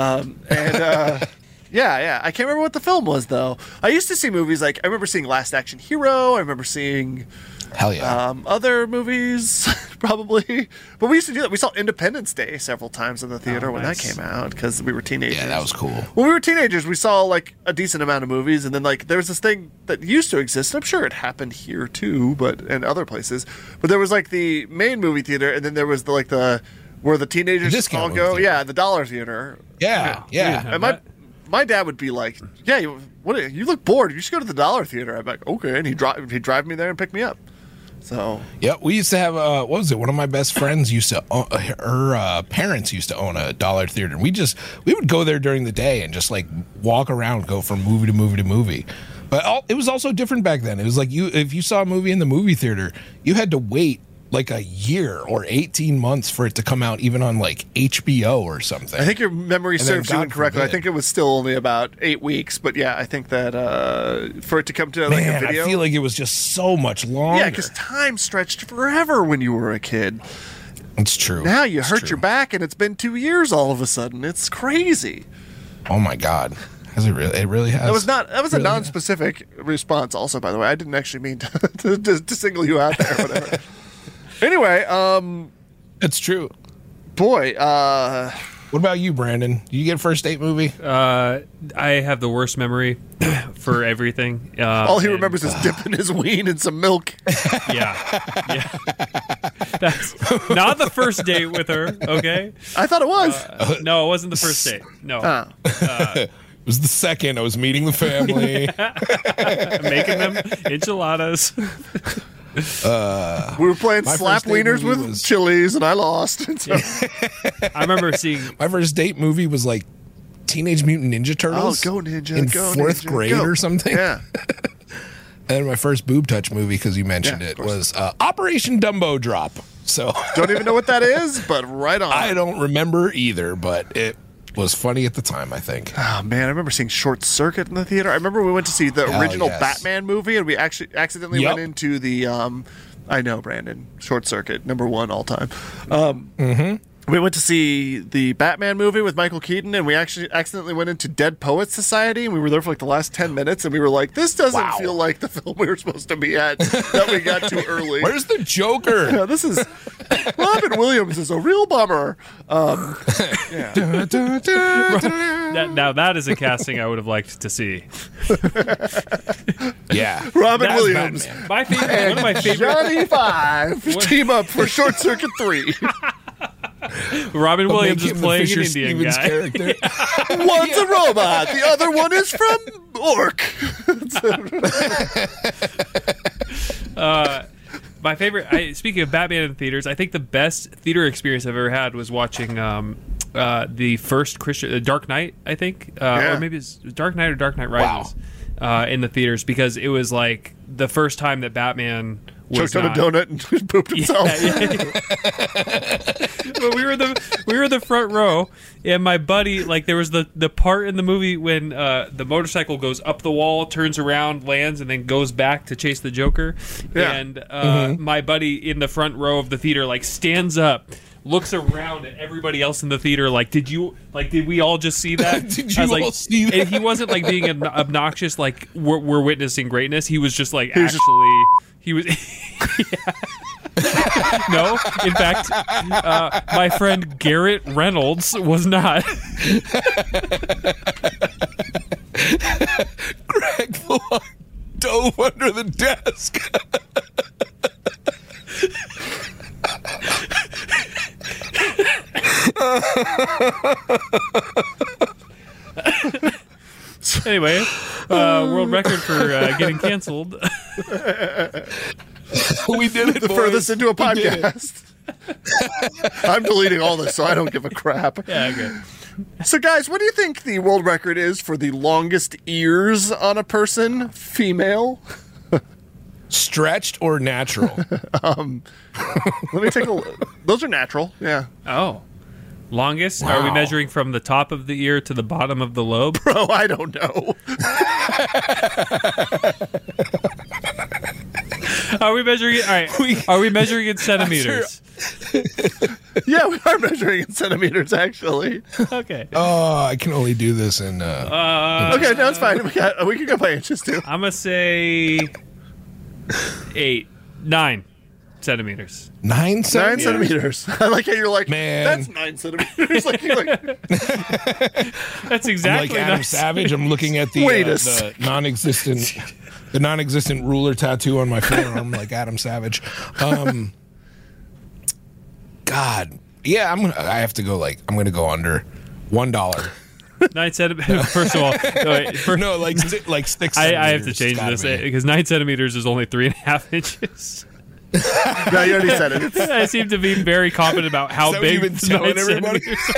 Yeah. I can't remember what the film was, though. I used to see movies like, I remember seeing Last Action Hero. I remember seeing... Hell yeah. Other movies, probably. But we used to do that. We saw Independence Day several times in the theater when that came out because we were teenagers. Yeah, that was cool. When we were teenagers, we saw like a decent amount of movies, and then like there was this thing that used to exist. I'm sure it happened here too, but and other places. But there was like the main movie theater, and then there was the where the teenagers all go. Yeah, the dollar theater. Yeah. And my dad would be like, "Yeah, you look bored. You should go to the dollar theater." I'd be like, "Okay," and he'd drive me there and pick me up. So yeah, we used to have what was it? One of my best friends used to own, her parents used to own a dollar theater. We would go there during the day and just like walk around, go from movie to movie to movie. But it was also different back then. It was like if you saw a movie in the movie theater, you had to wait like a year or 18 months for it to come out, even on like HBO or something. I think your memory serves you incorrectly. I think it was still only about 8 weeks, but yeah, I think that for it to come to like a video, I feel like it was just so much longer. Yeah, because time stretched forever when you were a kid. It's true. Now you hurt your back, and it's been 2 years all of a sudden. It's crazy. Oh my God. Has it really? It really has. That was a non-specific response. Also, by the way, I didn't actually mean to single you out there. Whatever. Anyway, it's true. Boy, what about you, Brandon? You get first date movie? I have the worst memory for everything. All he remembers is dipping his ween in some milk. Yeah. That's not the first date with her. Okay. I thought it was. No, it wasn't the first date. No. It was the second. I was meeting the family, making them enchiladas. We were playing slap wieners with chilies, and I lost. So. I remember seeing my first date movie was like Teenage Mutant Ninja Turtles. Oh, go Ninja! In fourth grade or something. Yeah. And my first boob touch movie, because you mentioned it, was Operation Dumbo Drop. So don't even know what that is, but right on. I don't remember either, but it was funny at the time, I think. Oh, man, I remember seeing Short Circuit in the theater. I rember we went to see the original Batman movie, and we actually accidentally went into the, I know, Brandon, Short Circuit, #1 all time. We went to see the Batman movie with Michael Keaton, and we actually accidentally went into Dead Poets Society, and we were there for like the last 10 minutes, and we were like, this doesn't feel like the film we were supposed to be at, that we got too early. Where's the Joker? Yeah, this is... Robin Williams is a real bummer. Now that is a casting I would have liked to see. Yeah. Robin Williams. Batman. My favorite, one of my favorite... Johnny Five team up for Short Circuit 3. Robin Williams is playing an Indian Stevens guy. character. One's a robot, the other one is from Orc. My favorite. Speaking of Batman in theaters, I think the best theater experience I've ever had was watching the first Dark Knight. I think, or maybe it's Dark Knight or Dark Knight Rises. in the theaters because it was like the first time that Batman was choked on a donut and pooped himself. Well, we were the front row, and my buddy, like, there was the part in the movie when the motorcycle goes up the wall, turns around, lands, and then goes back to chase the Joker. Yeah. And my buddy in the front row of the theater, like, stands up, looks around at everybody else in the theater, like, did we all just see that? Did you all see that? And he wasn't like being obnoxious, like we're witnessing greatness. He was just like he was. No, in fact, my friend Garrett Reynolds was not. Greg full-on dove under the desk. Anyway, world record for getting canceled. We did it, the boys. furthest into a podcast. I'm deleting all this, so I don't give a crap. Yeah, okay. So, guys, what do you think the world record is for the longest ears on a person, female? Stretched or natural? Let me take a look. Those are natural, yeah. Oh. Longest? Wow. Are we measuring from the top of the ear to the bottom of the lobe? Bro, I don't know. Are we measuring it? All right. Are we measuring in centimeters? Yeah, we are measuring in centimeters, actually. Okay. Oh, I can only do this in... Okay, no, it's fine. We can go by inches, too. I'm going to say 9 centimeters. 9 centimeters? 9 centimeters. I like how you're like, man, that's 9 centimeters. Like, you're like, that's exactly I'm like Adam Savage. I'm looking at the non-existent ruler tattoo on my forearm, like Adam Savage. God, yeah, I have to go. I'm going to go under $1. 9 centimeters. First of all, no, like 6 centimeters. I have to change this because 9 centimeters is only 3.5 inches. No, you already said it. I seem to be very confident about how big you've been telling everybody?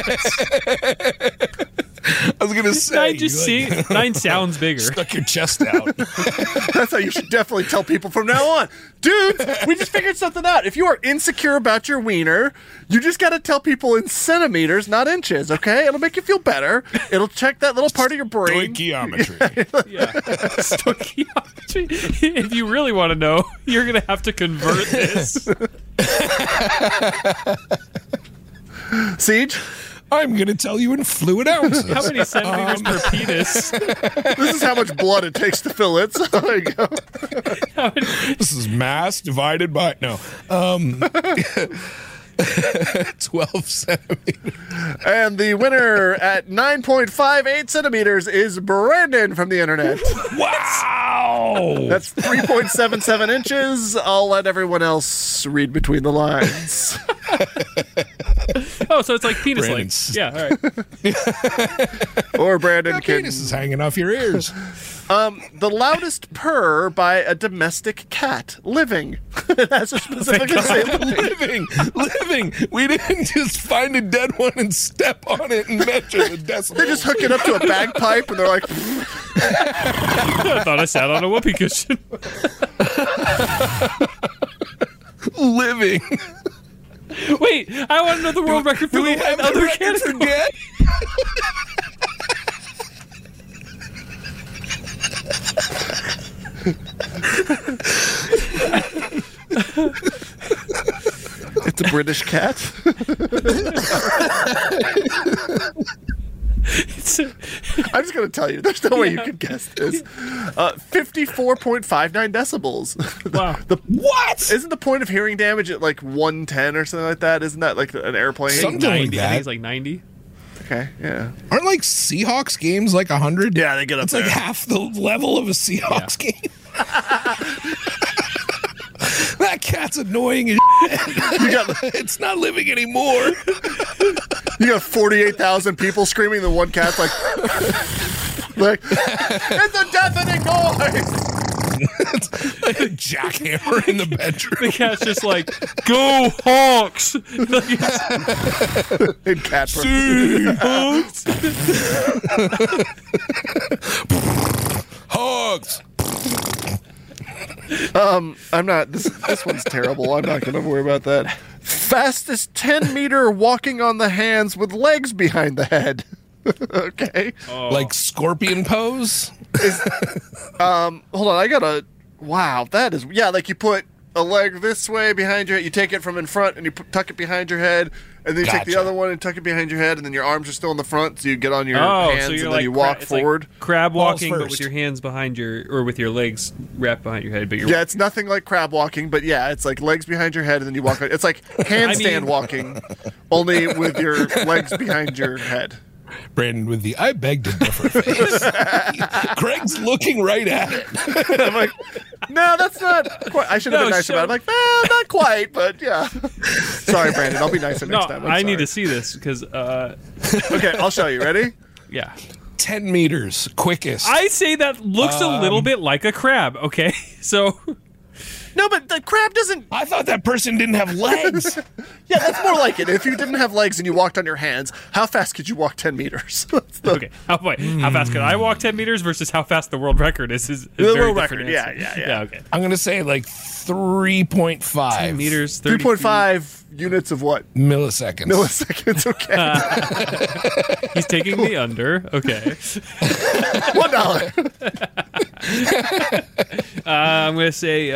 I was going to say. 9 sounds bigger. Stuck your chest out. That's how you should definitely tell people from now on. Dudes, we just figured something out. If you are insecure about your wiener, you just got to tell people in centimeters, not inches, okay? It'll make you feel better. It'll check that little part of your brain. Stoichiometry. Yeah. Stoichiometry. If you really want to know, you're going to have to convert this. Siege? I'm going to tell you in fluid ounces. How many centimeters per penis? This is how much blood it takes to fill it. So there you go. This is mass divided by... No. 12 centimeters. And the winner at 9.58 centimeters is Brandon from the internet. Wow! That's 3.77 inches. I'll let everyone else read between the lines. Oh, so it's like penis Brandon's. length. Yeah, all right. Or Brandon That can... penis is hanging off your ears. The loudest purr by a domestic cat living. It has to specifically say living. Living. We didn't just find a dead one and step on it and measure the decibels. They just hook it up to a bagpipe and they're like... I thought I sat on a whoopee cushion. Living. Wait, I want to know the world record for the other category. It's a British cat. I'm just going to tell you, there's no way you could guess this. 54.59 decibels. Wow. What? Isn't the point of hearing damage at like 110 or something like that? Isn't that like an airplane? Something 90. like I think that. it's like 90. Okay, yeah. Aren't like Seahawks games like 100? Yeah, they get up It's there. like half the level of a Seahawks game. That cat's annoying as it's not living anymore. You got 48,000 people screaming, the one cat's like, it's a deafening noise! It's like a jackhammer in the bedroom. The cat's just like, go Hawks! In cat Hawks! Hooked. I'm not. This one's terrible. I'm not going to worry about that. Fastest 10-meter walking on the hands with legs behind the head. Okay. Like scorpion pose? Hold on. I got to... Wow, that is... Yeah, like you put a leg this way behind your head. You take it from in front and you tuck it behind your head. And then you take the other one and tuck it behind your head. And then your arms are still in the front. So you get on your hands and then you walk forward. Like crab walking, but with your hands behind your... Or with your legs wrapped behind your head. But yeah, it's nothing like crab walking. But yeah, it's like legs behind your head and then you walk... It's like handstand walking. Only with your legs behind your head. Brandon with the I beg to differ face. Greg's looking right at it. I'm like, no, that's not quite. I should have been nice about it. I'm like, not quite, but yeah. Sorry, Brandon. I'll be nicer next time. I need to see this because. Okay, I'll show you. Ready? Yeah. 10 meters, quickest. I say that looks a little bit like a crab. Okay, so. No, but the crab doesn't... I thought that person didn't have legs. Yeah, that's more like it. If you didn't have legs and you walked on your hands, how fast could you walk 10 meters? Okay, how fast could I walk 10 meters versus how fast the world record is the world record, yeah. Okay. I'm going to say like 3.5. 10 meters, 3.5 units of what? Milliseconds. Milliseconds, okay. He's taking the under. Okay. $1. I'm going to say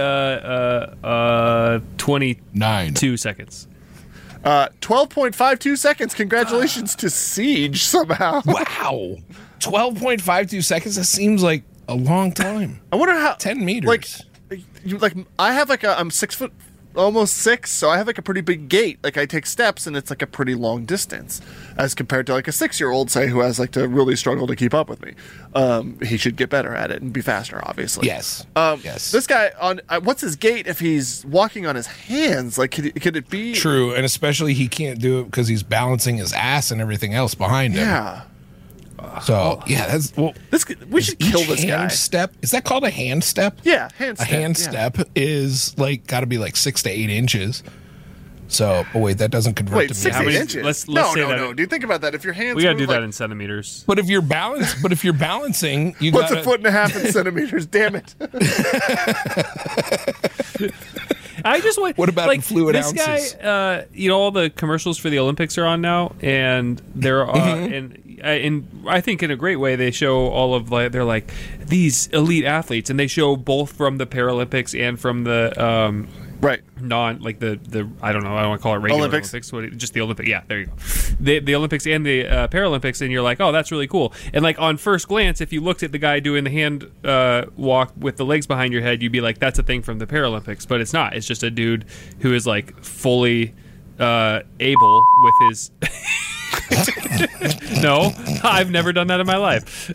22 seconds. 12.52 seconds. Congratulations to Siege somehow. Wow. 12.52 seconds? That seems like a long time. I wonder how... 10 meters. I have I'm 6 foot... Almost 6, so I have like a pretty big gait. Like I take steps, and it's like a pretty long distance, as compared to like a 6-year-old, say, who has like to really struggle to keep up with me. He should get better at it and be faster, obviously. Yes. Yes. This guy what's his gait if he's walking on his hands? Like, could it be true? And especially he can't do it because he's balancing his ass and everything else behind him. Yeah. So that's we should kill this guy. Hand step, is that called a hand step? Yeah, hand step. A hand step is like got to be like 6 to 8 inches. So, wait, that doesn't convert to 6 to 8 inches. Let's say no. that. Do you think about that? If your hands, we gotta do that in centimeters. But if you're balancing, you what's a foot and a half in centimeters? Damn it. I just want. What about in fluid this ounces? Guy, all the commercials for the Olympics are on now, and there are, and I think in a great way they show all of they're like these elite athletes, and they show both from the Paralympics and from the right the I don't know, I don't want to call it regular Olympics. Just the Olympic. Yeah, there you go. The Olympics and the Paralympics, and you're like, oh, that's really cool. And like on first glance, if you looked at the guy doing the hand walk with the legs behind your head, you'd be like, that's a thing from the Paralympics, but it's not. It's just a dude who is like fully able with his. No, I've never done that in my life.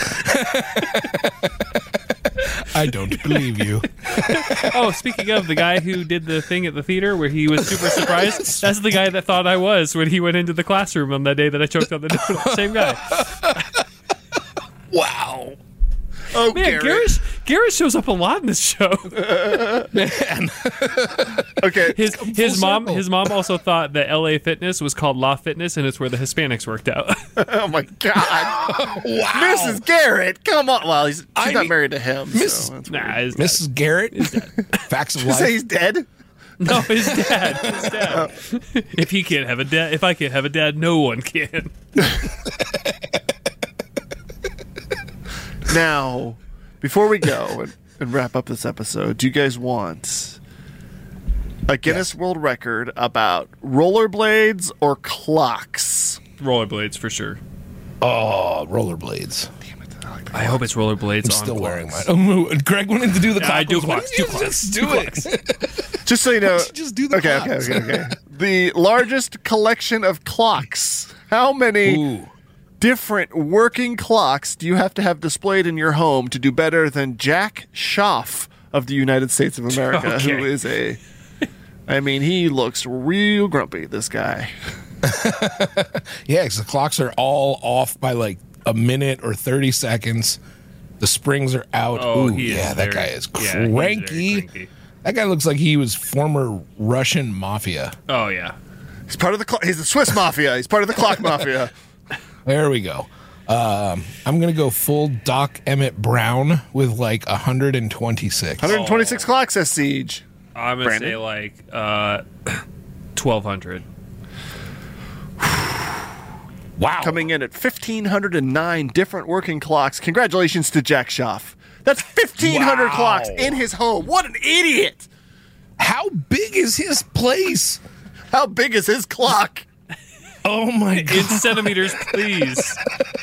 I don't believe you. Oh, speaking of the guy who did the thing at the theater where he was super surprised, that's the guy that thought I was when he went into the classroom on that day that I choked on the donut. Same guy. Wow. Oh, man, Garrett shows up a lot in this show. Man. Okay. His mom also thought that LA Fitness was called La Fitness, and it's where the Hispanics worked out. Oh my God. Wow. Mrs. Garrett, come on. Well, she's not married to him. Mrs. Garrett. Facts of life. Say he's dead. No, his dad. If he can't have a dad, if I can't have a dad, no one can. Now, before we go and wrap up this episode, do you guys want a Guinness World Record about rollerblades or clocks? Rollerblades for sure. Oh, rollerblades. Damn it. I hope it's rollerblades. I'm still wearing mine. Oh, Greg wanted to do the clocks. I do clocks. Just do it. Just so you know. Just do the clocks. Okay. The largest collection of clocks. How many different working clocks do you have to have displayed in your home to do better than Jack Schaff of the United States of America, who is he looks real grumpy, this guy. Yeah, because the clocks are all off by like a minute or 30 seconds. The springs are out. Oh, that guy is cranky. That guy looks like he was former Russian mafia. Oh, yeah. He's part of he's the Swiss mafia. He's part of the clock mafia. There we go. I'm going to go full Doc Emmett Brown with like 126. 126 clocks, says Siege. I'm going to say like 1,200. Wow. Coming in at 1,509 different working clocks. Congratulations to Jack Schaff. That's 1,500 clocks in his home. What an idiot. How big is his place? How big is his clock? Oh my God. In centimeters, please.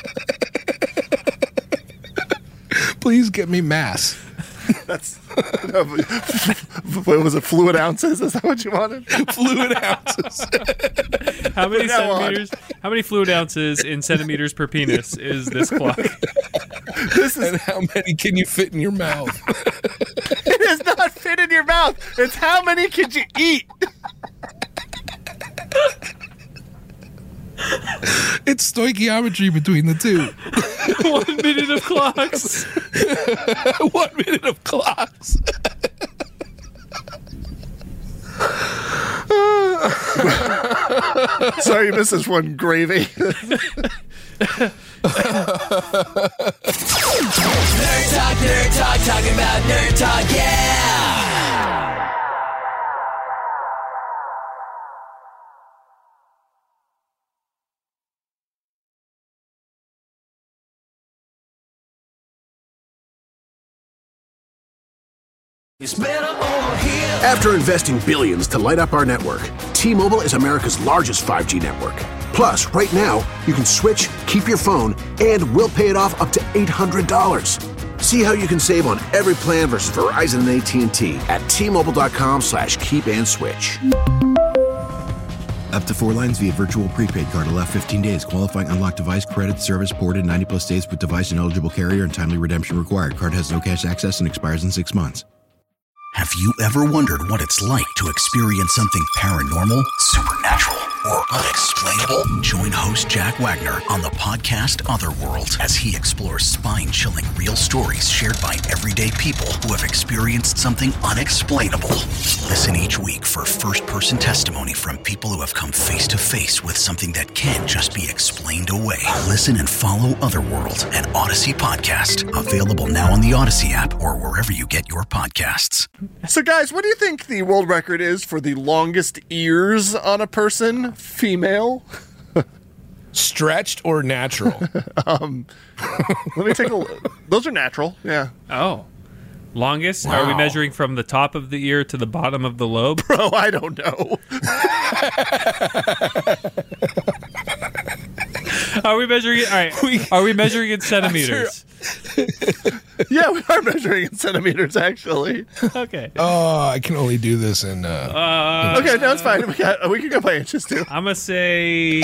Please get me mass. That's what was it? Fluid ounces? Is that what you wanted? Fluid ounces. How many centimeters? How many fluid ounces in centimeters per penis is this clock? And how many can you fit in your mouth? It is not fit in your mouth. It's how many could you eat? It's stoichiometry between the two. 1 minute of clocks. 1 minute of clocks. Sorry, you missed this one, gravy. Nerd talk, talking about nerd talk, yeah! It's better over here. After investing billions to light up our network, T-Mobile is America's largest 5G network. Plus, right now, you can switch, keep your phone, and we'll pay it off up to $800. See how you can save on every plan versus Verizon and AT&T at T-Mobile.com/keep-and-switch. Up to 4 lines via virtual prepaid card. Allow 15 days. Qualifying unlocked device credit service ported 90+ days with device and eligible carrier and timely redemption required. Card has no cash access and expires in 6 months. Have you ever wondered what it's like to experience something paranormal, supernatural, or unexplainable? Join host Jack Wagner on the podcast Otherworld as he explores spine-chilling real stories shared by everyday people who have experienced something unexplainable. Listen each week for first-person testimony from people who have come face-to-face with something that can't just be explained away. Listen and follow Otherworld, an Odyssey podcast, available now on the Odyssey app or wherever you get your podcasts. So, guys, what do you think the world record is for the longest ears on a person? Female? Stretched or natural? Let me take a look. Those are natural, yeah. Oh. Longest? Wow. Are we measuring from the top of the ear to the bottom of the lobe? Bro, I don't know. Are we measuring it? All right. Are we measuring in centimeters? Yeah, we are measuring in centimeters, actually. Okay. Oh, I can only do this in... Okay, no, it's fine. We can go by inches, too. I'm going to say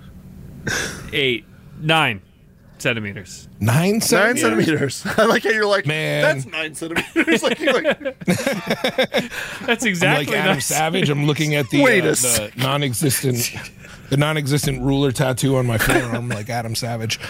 9 centimeters. 9 centimeters? 9 centimeters. I like how you're like, Man. that's 9 centimeters. Like, you're like, That's I'm exactly like Adam 9 Savage. I'm looking at the, Wait a the second. non-existent ruler tattoo on my forearm, like Adam Savage.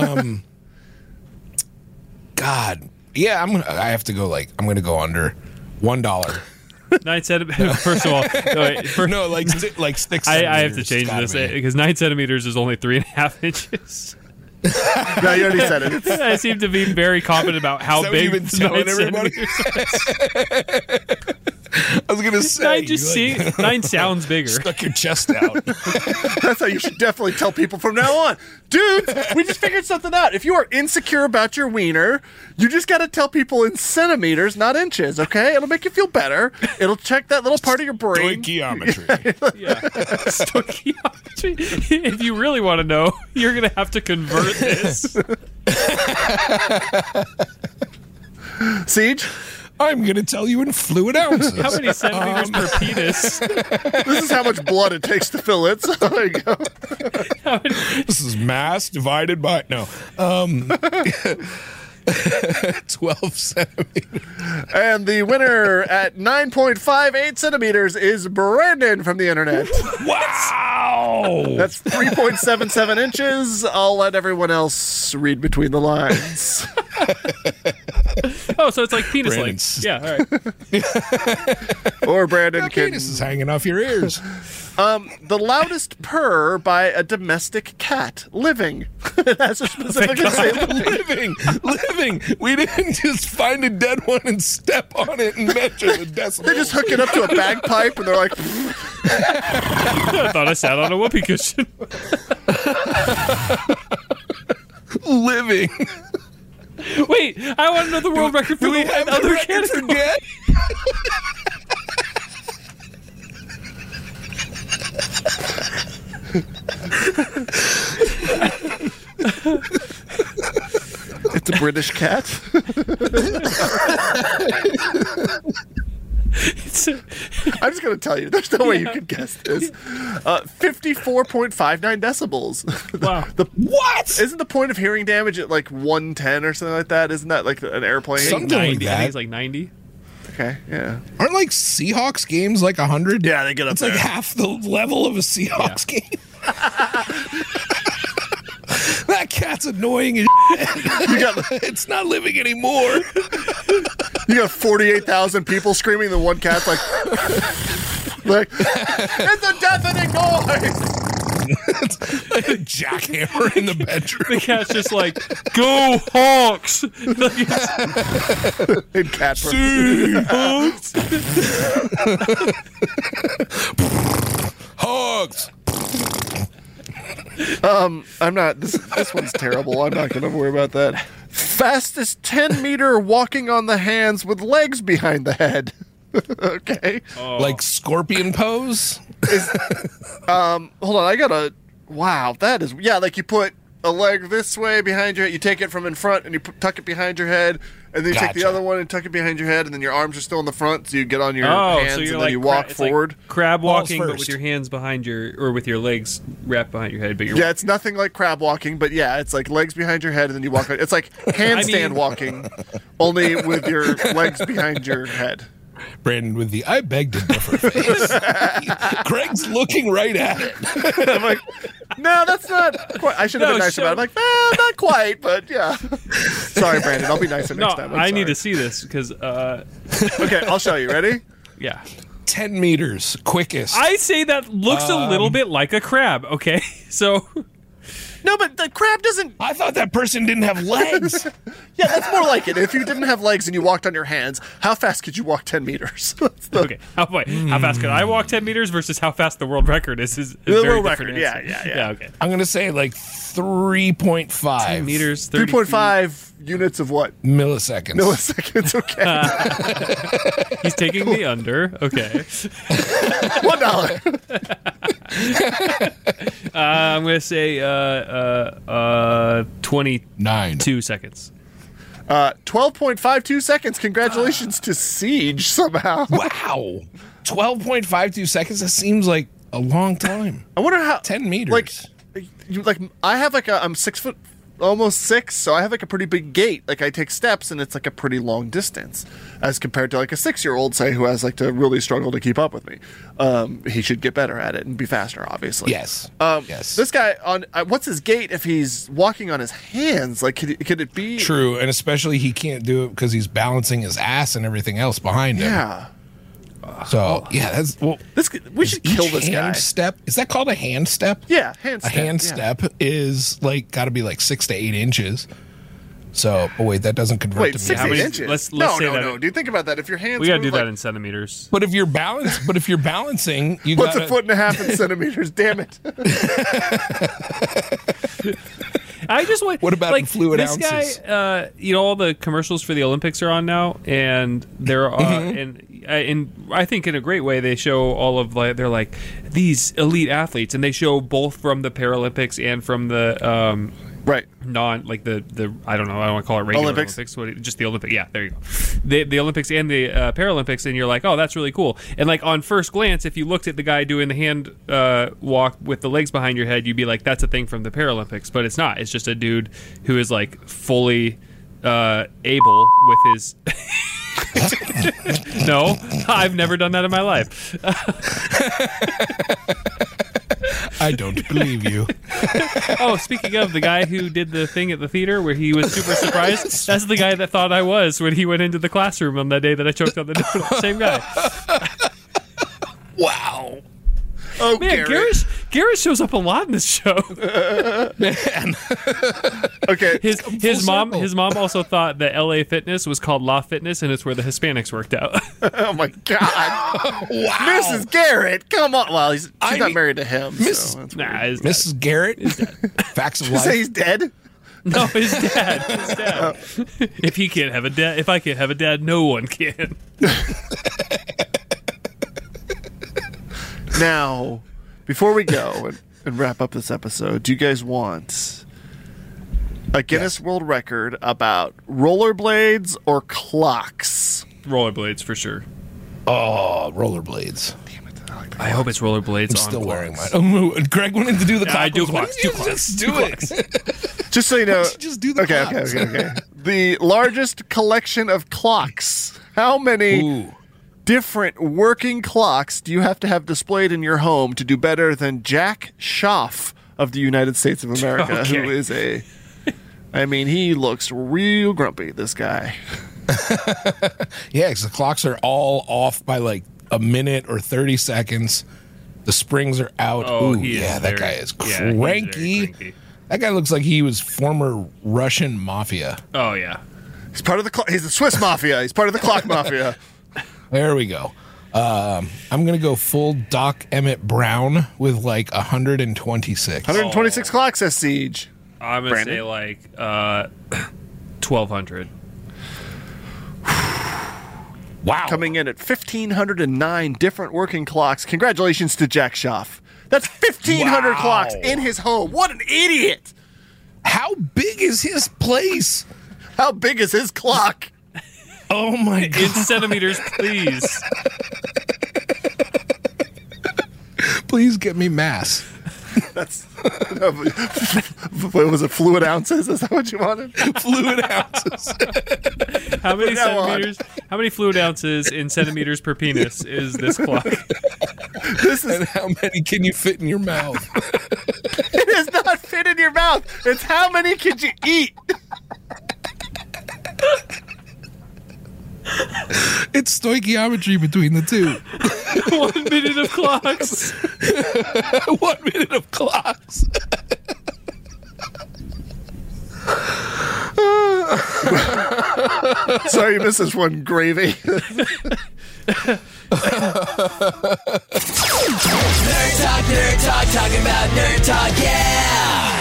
God, yeah, I have to go I'm going to go under $1. 9 centimeters. First of all, No, like 6 centimeters. I have to change Gotta this be. because 9 centimeters is only 3.5 inches. no, you already said it. I seem to be very confident about how Is that what big you've been telling 9 everybody? centimeters. I was going to say. 9 sounds bigger. Stuck your chest out. That's how you should definitely tell people from now on. Dudes, we just figured something out. If you are insecure about your wiener, you just got to tell people in centimeters, not inches, okay? It'll make you feel better. It'll check that little part of your brain. Stoichiometry. Yeah. Stoichiometry. If you really want to know, you're going to have to convert this. Siege, I'm going to tell you in fluid ounces. How many centimeters per penis? this is how much blood it takes to fill it. So there you go. This is mass divided by 12 centimeters. And the winner at 9.58 centimeters is Brandon from the internet. Wow! That's 3.77 inches. I'll let everyone else read between the lines. Oh, so it's like penis Brandon's- length. Yeah, all right. Or Brandon Okay, can. this is hanging off your ears. The loudest purr by a domestic cat living. It has to specifically say living. living. We didn't just find a dead one and step on it and measure the decibels. They just hook it up to a bagpipe and they're like, I thought I sat on a whoopee cushion. living. Wait, I want to know the world record for Do we the have the other record for category. dead? it's a British cat. I'm just going to tell you, there's no way you could guess this. 54.59 decibels. Wow. What? Isn't the point of hearing damage at like 110 or something like that? Isn't that like an airplane? Something like 90. I think that. it's like 90. Okay, yeah. Aren't like Seahawks games like 100? Yeah, they get up It's there. like half the level of a Seahawks game. That cat's annoying as it's not living anymore. You got 48,000 people screaming, the one cat's like, it's a deafening noise! It's like a jackhammer in the bedroom. The cat's just like, go Hawks! In cat Hogs. I'm not, this one's terrible. I'm not going to worry about that. Fastest 10-meter walking on the hands with legs behind the head. Okay. Like scorpion pose? Hold on, I gotta. Wow, that is. Yeah, like you put a leg this way behind your head, you take it from in front and you tuck it behind your head, and then you take the Gotcha. other one and tuck it behind your head, and then your arms are still in the front, so you get on your Oh, hands so you're and like then you walk it's like forward. crab Balls walking, but first. with your hands behind your, or with your legs wrapped behind your head. But you're Yeah, it's nothing like crab walking, but yeah, it's like legs behind your head, and then you walk. It's like handstand walking, only with your legs behind your head. Brandon with the I beg to differ face. Greg's looking right at it. I'm like, no, that's not quite. I should have been nice about it. I'm like, not quite, but yeah. Sorry, Brandon. I'll be nicer no, next time. I need to see this because, Okay, I'll show you. Ready? yeah. 10 meters, quickest. I say that looks a little bit like a crab. Okay, so No, but the crab doesn't. I thought that person didn't have legs. Yeah, that's more like it. If you didn't have legs and you walked on your hands, how fast could you walk 10 meters? That's the, okay, how fast could I walk 10 meters versus how fast the world record is? The very world different record. answer. Yeah. Okay. I'm going to say like 3.5 10 meters, 30 3.5 units of what? milliseconds. Milliseconds. Okay. He's taking the under. Okay. $1. I'm going to say 22 seconds. 12.52 seconds. Congratulations to Siege somehow. Wow. 12.52 seconds. That seems like a long time. I wonder how 10 meters. Like I have like I'm 6 foot, almost 6, so I have like a pretty big gait. Like I take steps and it's like a pretty long distance as compared to like a 6-year-old, say, who has like to really struggle to keep up with me. He should get better at it and be faster, obviously. Yes. Yes. This guy on what's his gait if he's walking on his hands? Like could it be True, and especially he can't do it because he's balancing his ass and everything else behind him. Yeah. So yeah, that's well. We should kill each this guy. hand step. Is that called a hand step? Yeah, hand A step. hand yeah. step is like got to be like 6 to 8 inches. So, oh wait, that doesn't convert Wait, to 6 How 8 many- inches? let's no, say no, that- no. Do you think about that? If your hands We got to move do that like, in centimeters. But if you're balancing, you what's got a foot and a half in centimeters? Damn it. I just want. What about like, in fluid this ounces? guy, all the commercials for the Olympics are on now, and there are, and I think in a great way they show all of like they're like these elite athletes, and they show both from the Paralympics and from the Right. non like the I don't know, I don't want to call it regular Olympics. just the Olympic. Yeah, there you go. The Olympics and the Paralympics, and you're like, oh, that's really cool. And like on first glance, if you looked at the guy doing the hand walk with the legs behind your head, you'd be like, that's a thing from the Paralympics, but it's not. It's just a dude who is like fully able with his. No, I've never done that in my life. I don't believe you. Oh, speaking of the guy who did the thing at the theater where he was super surprised, that's the guy that thought I was when he went into the classroom on that day that I choked on the donut. Same guy. Wow. Oh, man, Garrett shows up a lot in this show. Man. Okay. His mom also thought that LA Fitness was called La Fitness, and it's where the Hispanics worked out. Oh my God. Wow. Mrs. Garrett, come on. Well, she's not married to him. Mrs. Garrett. Facts of life. Say he's dead. No, his dad. If he can't have a dad, if I can't have a dad, no one can. Now, before we go and wrap up this episode, do you guys want a Guinness World Record about rollerblades or clocks? Rollerblades for sure. Oh, rollerblades. Damn it. I hope it's rollerblades. I'm still wearing mine. Oh, Greg wanted to do the clocks. I do clocks. Just do it. Just so you know. Just do the clocks. Okay. The largest collection of clocks. How many different working clocks do you have to have displayed in your home to do better than Jack Schaff of the United States of America, who is he looks real grumpy, this guy. Yeah, because the clocks are all off by like a minute or 30 seconds. The springs are out. Oh, that guy is cranky. That guy looks like he was former Russian mafia. Oh, yeah. He's part of he's the Swiss mafia. He's part of the clock mafia. There we go. I'm going to go full Doc Emmett Brown with like 126. 126 clocks, says Siege. I'm going to say like 1,200. Wow. Coming in at 1,509 different working clocks. Congratulations to Jack Schaff. That's 1,500 clocks in his home. What an idiot. How big is his place? How big is his clock? Oh my God. In centimeters, please. Please get me mass. That's what was it? Fluid ounces? Is that what you wanted? Fluid ounces. How many centimeters? How many fluid ounces in centimeters per penis is this clock? And how many can you fit in your mouth? It does not fit in your mouth. It's how many could you eat? It's stoichiometry between the two. 1 minute of clocks. 1 minute of clocks. Sorry, you missed this one, gravy. Nerd talk, talking about nerd talk, yeah!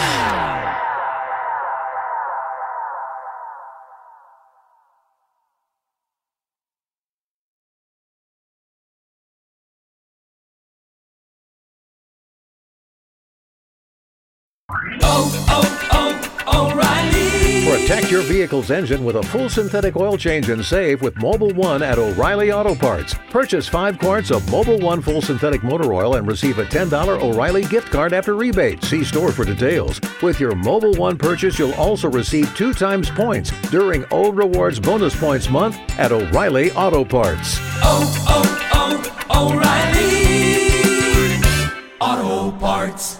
O'Reilly. Protect your vehicle's engine with a full synthetic oil change and save with Mobil 1 at O'Reilly Auto Parts. Purchase 5 quarts of Mobil 1 full synthetic motor oil and receive a $10 O'Reilly gift card after rebate. See store for details. With your Mobil 1 purchase, you'll also receive 2 times points during O Rewards Bonus Points Month at O'Reilly Auto Parts. O'Reilly Auto Parts.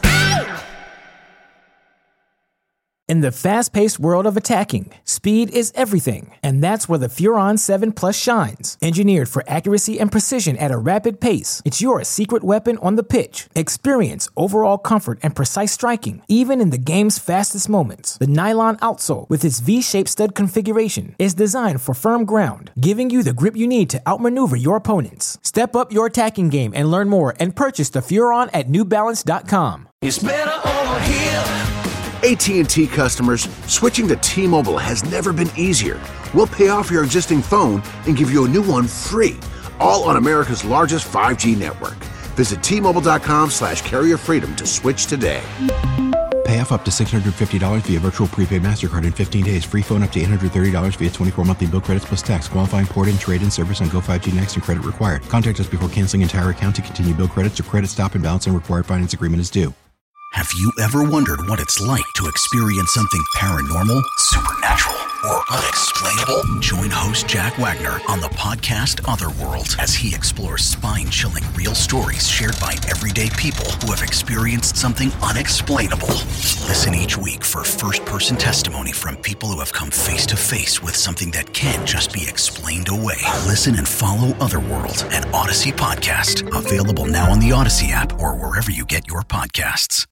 In the fast-paced world of attacking, speed is everything, and that's where the Furon 7 Plus shines. Engineered for accuracy and precision at a rapid pace, it's your secret weapon on the pitch. Experience overall comfort and precise striking, even in the game's fastest moments. The nylon outsole, with its V-shaped stud configuration, is designed for firm ground, giving you the grip you need to outmaneuver your opponents. Step up your attacking game and learn more and purchase the Furon at NewBalance.com. It's better over here. AT&T customers, switching to T-Mobile has never been easier. We'll pay off your existing phone and give you a new one free, all on America's largest 5G network. Visit T-Mobile.com/carrierfreedom to switch today. Pay off up to $650 via virtual prepaid MasterCard in 15 days. Free phone up to $830 via 24 monthly bill credits plus tax. Qualifying port-in, trade-in service on Go5G Next and credit required. Contact us before canceling entire account to continue bill credits or credit stop and balance and required finance agreement is due. Have you ever wondered what it's like to experience something paranormal, supernatural, or unexplainable? Join host Jack Wagner on the podcast Otherworld as he explores spine-chilling real stories shared by everyday people who have experienced something unexplainable. Listen each week for first-person testimony from people who have come face-to-face with something that can't just be explained away. Listen and follow Otherworld, an Odyssey podcast. Available now on the Odyssey app or wherever you get your podcasts.